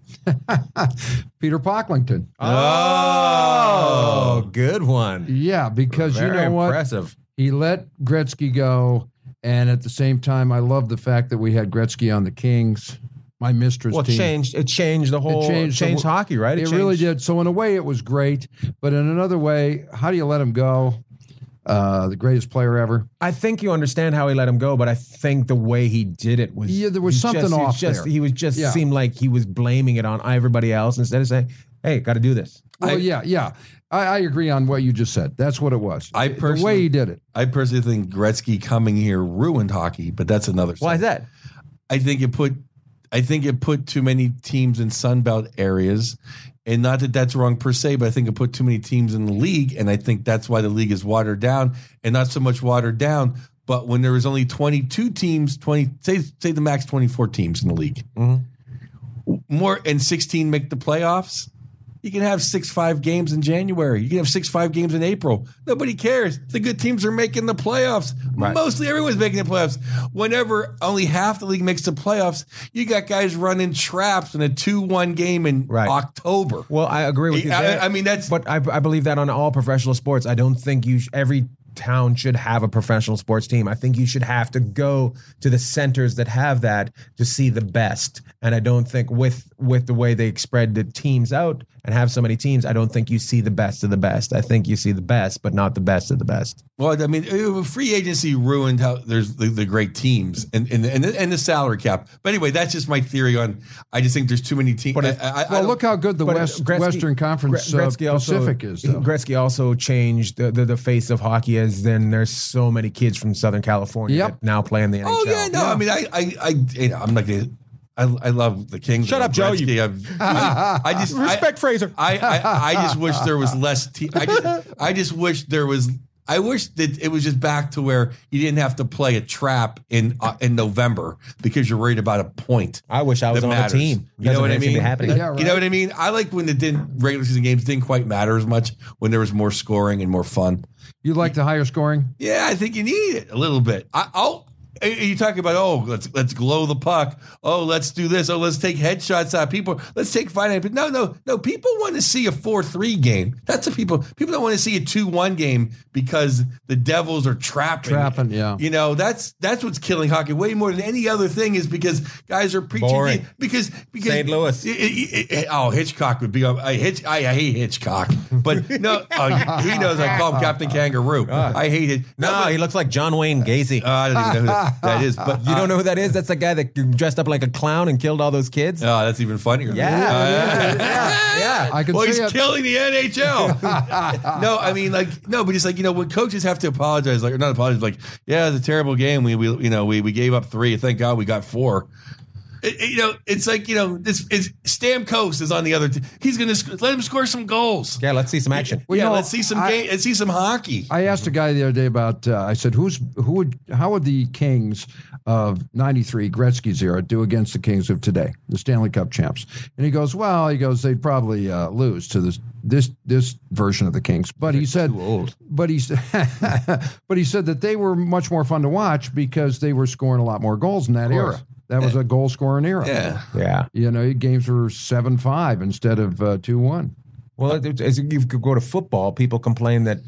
Peter Pocklington. Oh, good one. Yeah, because Very you know what? impressive. He let Gretzky go, and at the same time, I love the fact that we had Gretzky on the Kings, my mistress Well, team. it changed the whole. It changed hockey, right? It really did. So in a way, it was great, but in another way, how do you let him go? The greatest player ever. I think you understand how he let him go, but I think the way he did it was Yeah, there was something off there. He was just Yeah. seemed like he was blaming it on everybody else instead of saying, "Hey, got to do this." Well, yeah. I agree on what you just said. That's what it was. The way he did it. I personally think Gretzky coming here ruined hockey, but that's another. Why is that? I think it put too many teams in Sunbelt areas. And not that that's wrong per se, but I think it put too many teams in the league. And I think that's why the league is watered down, and not so much watered down. But when there was only 22 teams, say the max 24 teams in the league, more and 16 make the playoffs. You can have 6-5 games in January. You can have 6-5 games in April. Nobody cares. The good teams are making the playoffs. Right. Mostly everyone's making the playoffs. Whenever only half the league makes the playoffs, you got guys running traps in a 2-1 game in October. Well, I agree with you. I mean, that's. But I believe that on all professional sports. I don't think every town should have a professional sports team. I think you should have to go to the centers that have that to see the best. And I don't think with the way they spread the teams out and have so many teams, I don't think you see the best of the best. I think you see the best, but not the best of the best. Well, I mean, free agency ruined how there's the great teams and the salary cap. But anyway, that's just my theory on. I just think there's too many teams. Look how good the Western Conference Pacific is. Though. Gretzky also changed the face of hockey, as then there's so many kids from Southern California that now play in the NHL. Oh yeah, no, I mean, I'm not gonna. I love the Kings. Shut up, Joe. I just respect Fraser. I just wish there was less. I just wish there was. I wish that it was just back to where you didn't have to play a trap in November because you're worried about a point. I wish I was on the team. You know what I mean? Happening. Yeah, right. You know what I mean? I like when regular season games didn't quite matter as much, when there was more scoring and more fun. You like the higher scoring? Yeah, I think you need it a little bit. You talk about, let's glow the puck. Oh, let's do this. Oh, let's take headshots out of people. Let's take fight. But no. People want to see a 4-3 game. That's what people don't want to see a 2-1 game because the Devils are trapping. Yeah. You know, that's what's killing hockey way more than any other thing, is because guys are preaching. Boring. Because St. Louis. Hitchcock would be. I hate Hitchcock, but no, he knows. I call him Captain Kangaroo. I hate it. No, he looks like John Wayne Gacy. I don't even know who that. That is, but You don't know who that is? That's the guy that dressed up like a clown and killed all those kids. Oh, that's even funnier. Yeah. I can Well, see he's it. killing the NHL. No, I mean, but it's like, when coaches have to apologize, like, or not apologize, like, yeah, it's a terrible game. We gave up 3. Thank God we got 4. It's like, it's Stamkos is on the other team. He's going to let him score some goals. Yeah, let's see some action. Well, Let's see some game. Let's see some hockey. I asked a guy the other day about. I said, how would the Kings of '93, Gretzky's era, do against the Kings of today, the Stanley Cup champs? And he goes, they'd probably lose to this version of the Kings. But he said, but he said that they were much more fun to watch because they were scoring a lot more goals in that era. That was a goal scoring era. Yeah. Games were 7-5 instead of 2-1. Well, as you could go to football, people complain that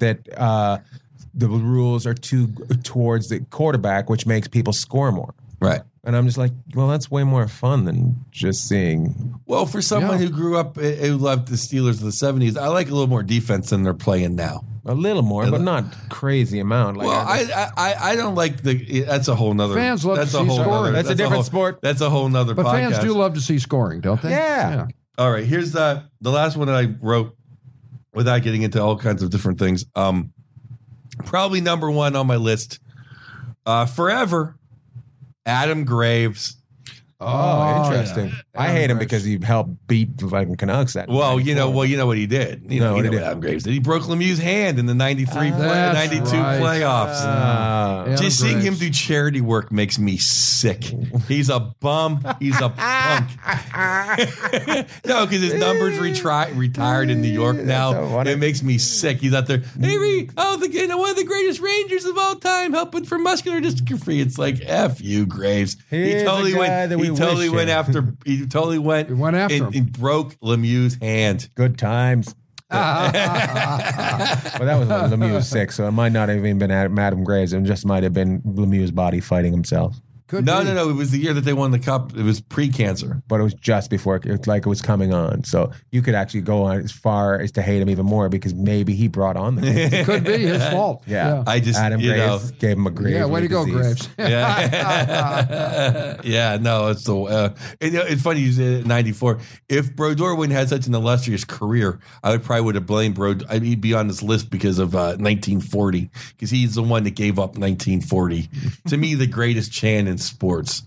the rules are too towards the quarterback, which makes people score more. Right. And I'm just like, well, that's way more fun than just seeing. Well, for someone who grew up, who loved the Steelers of the 70s, I like a little more defense than they're playing now. A little more, but not crazy amount. Like, Well, I don't like that's a whole nother. Fans love to see scoring. That's a different sport. That's a whole nother. But podcast. fans do love to see scoring, don't they? Yeah. All right, here's the last one that I wrote without getting into all kinds of different things. Probably number 1 on my list, forever, Adam Graves. Oh, interesting. yeah. I hate him because he helped beat the fucking Canucks. That Well, you know what he did. You know what he what did. Adam Graves did. He broke Lemieux's hand in the 92 right. playoffs. Adam Just seeing him Graves. do charity work makes me sick. He's a bum. He's a punk. No, because his numbers retired in New York now. so funny. It makes me sick. He's out there. Hey, one of the greatest Rangers of all time, helping for muscular dystrophy. It's like F you, Graves. Here's He totally a guy that we went wish after. He totally went after him. and broke Lemieux's hand. Good times. Well, that was when Lemieux was sick, so it might not have even been Adam Graves. It just might have been Lemieux's body fighting himself. Could No. be. It was the year that they won the cup. It was pre-cancer. But it was just before it was coming on. So you could actually go on as far as to hate him even more because maybe he brought on the Could be his fault. Yeah. I just, Adam Graves gave him a grave. Yeah, way to go, disease. Graves. Yeah, yeah. No, it's the. It's funny you said 94. If Brodeur wouldn't had such an illustrious career, I would have blamed Brodeur. He'd be on this list because of 1940, because he's the one that gave up 1940. To me, the greatest chant in sports.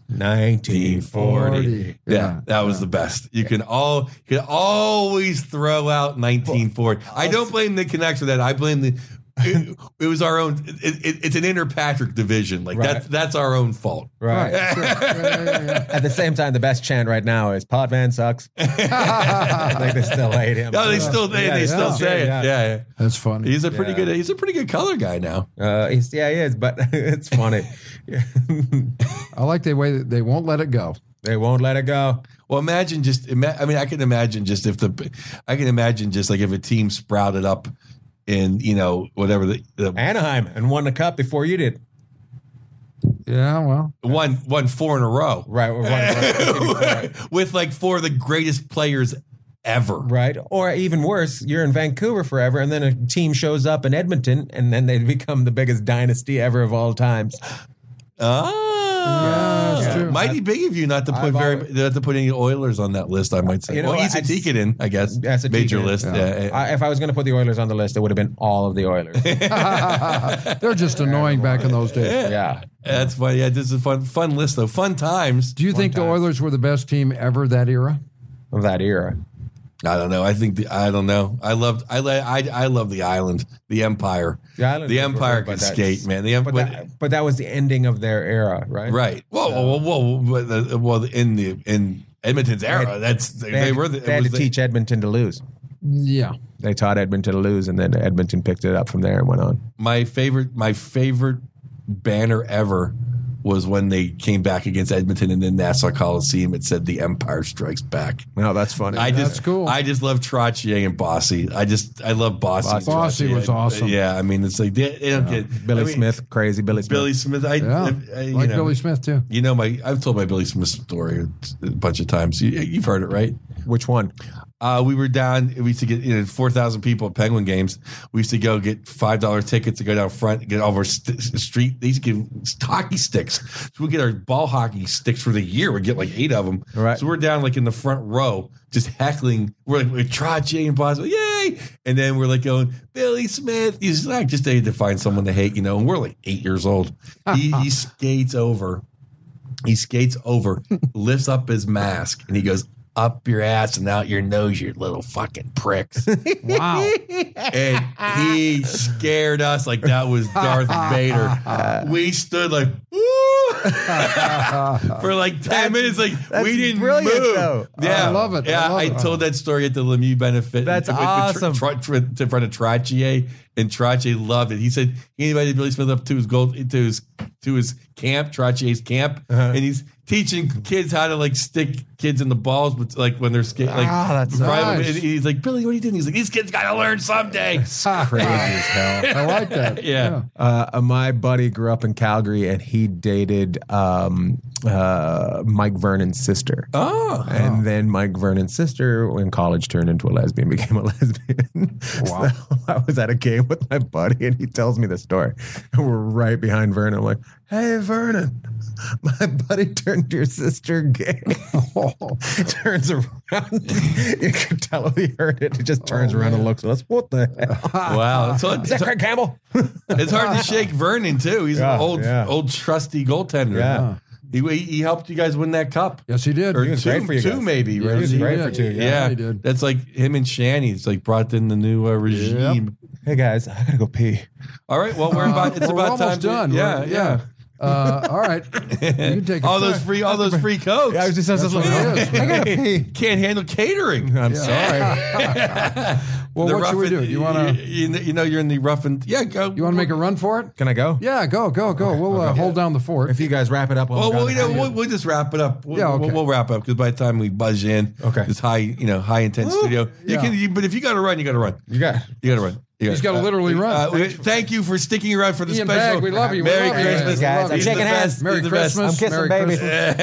1940. Yeah, that was the best. You can always throw out 1940. I don't blame the Canucks for that. I blame it was our own. It's an inner Patrick division. Like Right. that's our own fault. Right. At the same time, the best chant right now is Potvin sucks. Like they still hate him. No, they still say it. Yeah. That's funny. He's a pretty good color guy now. He is, but it's funny. I like the way that they won't let it go. They won't let it go. Well, imagine just. I can imagine just if a team sprouted up in whatever the Anaheim and won the cup before you did. Yeah, well. won 4 in a row. Right. With like 4 of the greatest players ever. Right. Or even worse, you're in Vancouver forever, and then a team shows up in Edmonton, and then they become the biggest dynasty ever of all times. That's true. Mighty big of you not to put any Oilers on that list. I might say. He's a Tikkanen, I guess. That's a major Tikkanen. list. Yeah. If I was going to put the Oilers on the list, it would have been all of the Oilers. They're just annoying back in those days. Yeah. That's funny. Yeah, this is a fun list though. Fun times. Do you think the Oilers were the best team ever that era? Of that era. I don't know. I don't know. I love the island, the Empire. The Empire could skate, man. But that was the ending of their era, right? Right. Well, in Edmonton's era, they had to teach Edmonton to lose. Yeah. They taught Edmonton to lose, and then Edmonton picked it up from there and went on. My favorite banner ever was when they came back against Edmonton in the Nassau Coliseum. It said "The Empire Strikes Back." No, that's funny. That's cool. I just love Trottier and Bossy. I love Bossy. Bossy was awesome. Yeah, I mean, it's like they don't get Billy Smith, crazy Billy Smith. Billy Smith. Billy Smith too. I've told my Billy Smith story a bunch of times. You've heard it, right? Which one? We were down. We used to get 4,000 people at Penguin games. We used to go get $5 tickets to go down front, get all of our street. They used to give hockey sticks. So we get our ball hockey sticks for the year. We get like 8 of them. Right. So we're down like in the front row, just heckling. We're like with Trottier and Boswell, yay! And then we're like going Billy Smith. He's like just needed to find someone to hate, And we're like 8 years old. He skates over. Lifts up his mask, and he goes, up your ass and out your nose, you little fucking pricks. Wow. And he scared us like that was Darth Vader. We stood like, woo! For like 10 minutes. Like, we didn't move. Though. Yeah. I love it. Yeah, I told that story at the Lemieux benefit. That's awesome. In front of Trottier, and Trottier loved it. He said he invited Billy Smith up to his camp, Trottier's camp, and he's teaching kids how to like stick kids in the balls, but like when they're skating. Like, that's nice. And he's like, Billy, what are you doing? He's like, these kids got to learn someday. It's crazy as hell. I like that. Yeah. My buddy grew up in Calgary, and he dated Mike Vernon's sister. Oh. And then Mike Vernon's sister, in college, turned into a lesbian, became a lesbian. Wow. So I was at a game with my buddy, and he tells me the story. And we're right behind Vernon. I'm like, hey, Vernon, my buddy turned your sister gay. Turns around. You could tell he heard it. He just turns around and looks at us. What the hell? Wow. So Is that Craig Campbell? it's hard to shake Vernon, too. He's Yeah, an old trusty goaltender. Yeah. He helped you guys win that cup. Yes, he did. Or was two, great for you two guys. maybe. Yeah, Right? He was he great did. for 2. Yeah, he did. That's like him and Shanny. It's like brought in the new regime. Hey, guys, I got to go pee. All right. Well, it's we're about almost time. done. Yeah. All right. You can take all a those free cokes. Yeah, I was just That's what it is. I got to pee. Can't handle catering. I'm sorry. Well, The what should we rough do? You want to? You know, you're in the rough and go. You want to make a run for it? Can I go? Yeah, go. We'll hold down the fort. If you guys wrap it up, Well, we'll just wrap it up. Yeah, okay. We'll wrap up because by the time we buzz in, this high intense studio. Yeah. But if you got to run, you got to run. You got. You got to run. He's got to literally run. Thank you for sticking around for the Ian special. Bagg, we love you. Merry We love you, Christmas, man. guys. I'm He's shaking the hands. best. Merry He's the Christmas. best. I'm kissing Merry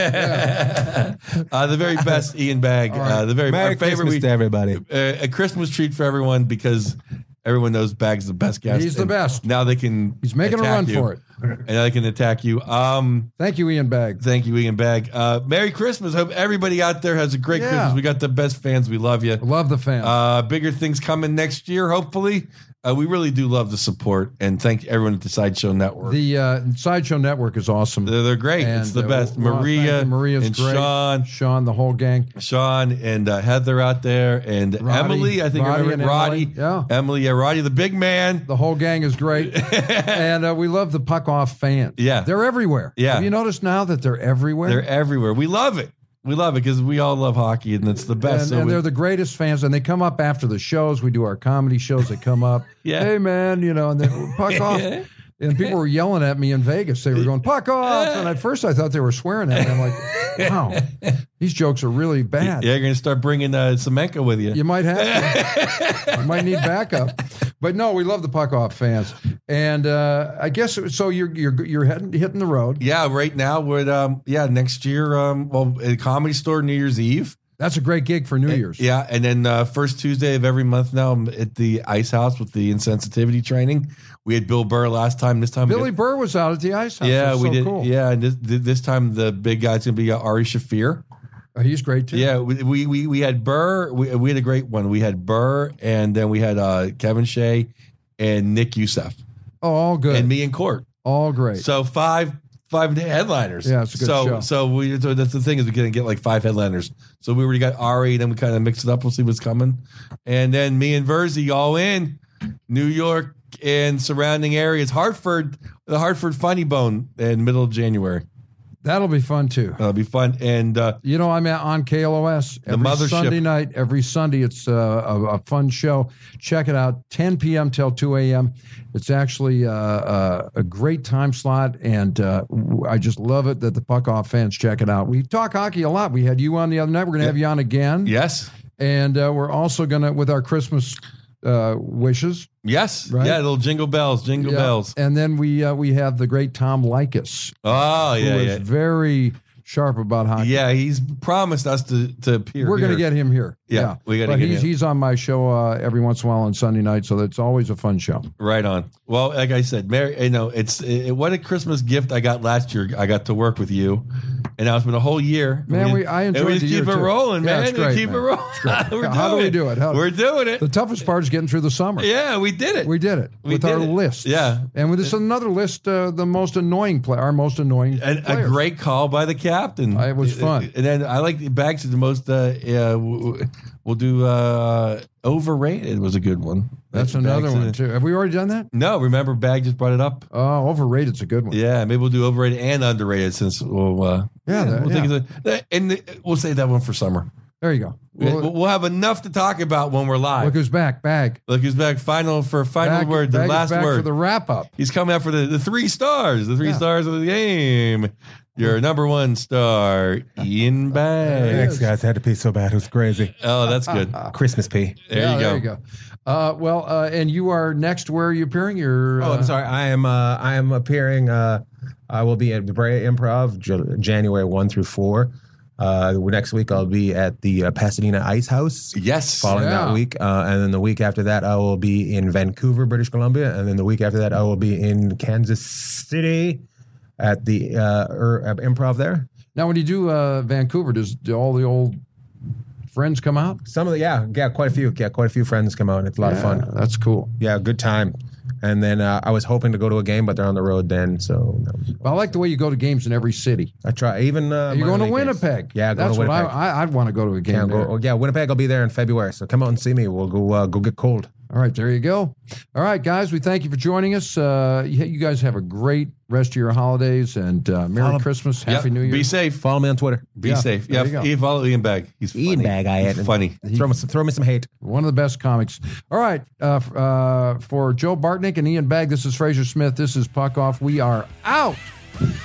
baby. Christmas. The very best, Ian Bagg. The very Merry our favorite. Christmas to everybody. A Christmas treat for everyone because everyone knows Bagg's the best guest. He's the and best. Now they can. He's making a attack run you. for it. And now they can attack you. Thank you, Ian Bagg. Thank you, Ian Bagg. Merry Christmas. Hope everybody out there has a great Yeah. Christmas. We got the best fans. We love you. Love the fans. Bigger things coming next year, hopefully. We really do love the support, and thank everyone at the Sideshow Network. The Sideshow Network is awesome. They're great. And, It's the best. we wanna thank Maria you. Maria's and great. Sean, the whole gang. Sean and Heather out there, and Roddy. Emily. I think I Roddy remember and Roddy. Emily. Yeah. Emily. Yeah, Roddy, the big man. The whole gang is great. And we love the Puck Off fans. Yeah. They're everywhere. Yeah. Have you noticed now that they're everywhere? They're everywhere. We love it. We love it because we all love hockey, and it's the best. And they're the greatest fans, and they come up after the shows. We do our comedy shows. They come up, Yeah. hey man, and then Puck Off. And people were yelling at me in Vegas. They were going Puck Off, and at first I thought they were swearing at me. I'm like, wow, these jokes are really bad. Yeah, you're going to start bringing Semenka with you. You might have to. You might need backup. But no, we love the Puck Off fans, and I guess so. You're hitting the road. Yeah, right now we're next year. At a Comedy Store New Year's Eve. That's a great gig for New Year's. Yeah, and then first Tuesday of every month now I'm at the Ice House with the insensitivity training. We had Bill Burr last time. This time Billy Burr was out at the Ice House. Yeah, That's we so did. Cool. Yeah, and this time the big guy's gonna be Ari Shaffir. He's great too. Yeah, we had Burr. We had a great one. We had Burr, and then we had Kevin Shea and Nick Youssef, Oh, all good. and me in court. All great. So five headliners. Yeah, it's a good show. So that's the thing is we're gonna get like 5 headliners. So we already got Ari, then we kind of mix it up. We'll see what's coming, and then me and Verzi all in New York and surrounding areas. Hartford, the Hartford Funny Bone in middle of January. That'll be fun too. That'll be fun. And I'm on KLOS every mothership. Sunday night. Every Sunday, it's a fun show. Check it out. 10 p.m. till 2 a.m. It's actually a great time slot, and I just love it that the Puck Off fans check it out. We talk hockey a lot. We had you on the other night. We're going to have you on again. yes, And we're also going to, with our Christmas wishes. yes, Right? yeah, little jingle bells, jingle Yeah. bells. And then we have the great Tom Likas. Oh Who yeah, was yeah. very sharp about hockey. Yeah, he's promised us to appear. We're going to here. get him here. Yeah, we gotta but get he's, him. he's on my show every once in a while on Sunday night, so that's always a fun show. Right on. Well, like I said, Mary, what a Christmas gift I got last year. I got to work with you, and now it's been a whole year. Man, I enjoyed and we the just year keep it too. rolling, Yeah, man. it's great, we keep man. it rolling. How do we do it? We're doing it. The toughest part is getting through the summer. Yeah, we did it. We did it We with did our it. list. Yeah. And with this another list, the most annoying player, our most annoying A players. great call by the captain. It was fun. And then I like the Bags is the most. We'll do overrated was a good one. That's another Bags one is- too. Have we already done that? No, remember Bag just brought it up. Oh, overrated's a good one. Yeah, maybe we'll do overrated and underrated since we'll. We'll save that one for summer. There you go. We'll have enough to talk about when we're live. Look who's back. Bag. Look who's back. Final word. The Bag is last back word. for the wrap up. He's coming out for the 3 stars. The 3 stars of the game. Your number 1 star, Ian Bag. Thanks, guys. I had to pee so bad. It was crazy. Oh, that's good. Christmas pee. There you go. And you are next. Where are you appearing? You're. I'm sorry. I am appearing. I will be at the Brea Improv January 1 through 4. Next week I'll be at the Pasadena Ice House. Yes. Following Yeah. that week, and then the week after that I will be in Vancouver, British Columbia, and then the week after that I will be in Kansas City at the Improv there. Now, when you do Vancouver, do all the old friends come out? Some of the quite a few friends come out. It's a lot of fun. That's cool. Yeah, good time. And then I was hoping to go to a game, but they're on the road then. So Well, I like the way you go to games in every city. I try. Even You're going to Winnipeg. Yeah, that's going to what Winnipeg. I'd want to go to a game. there. Winnipeg. I'll be there in February. So come out and see me. We'll go get cold. All right, there you go. All right, guys, we thank you for joining us. You guys have a great rest of your holidays, and Merry Christmas, Happy New Year. Be safe. Follow me on Twitter. Be safe. there Yeah, you go. follow Ian Bag. He's funny. Ian Bag. He's funny. Throw me some hate. One of the best comics. All right, for Joe Bartnick and Ian Bagg, this is Fraser Smith. This is Puck Off. We are out.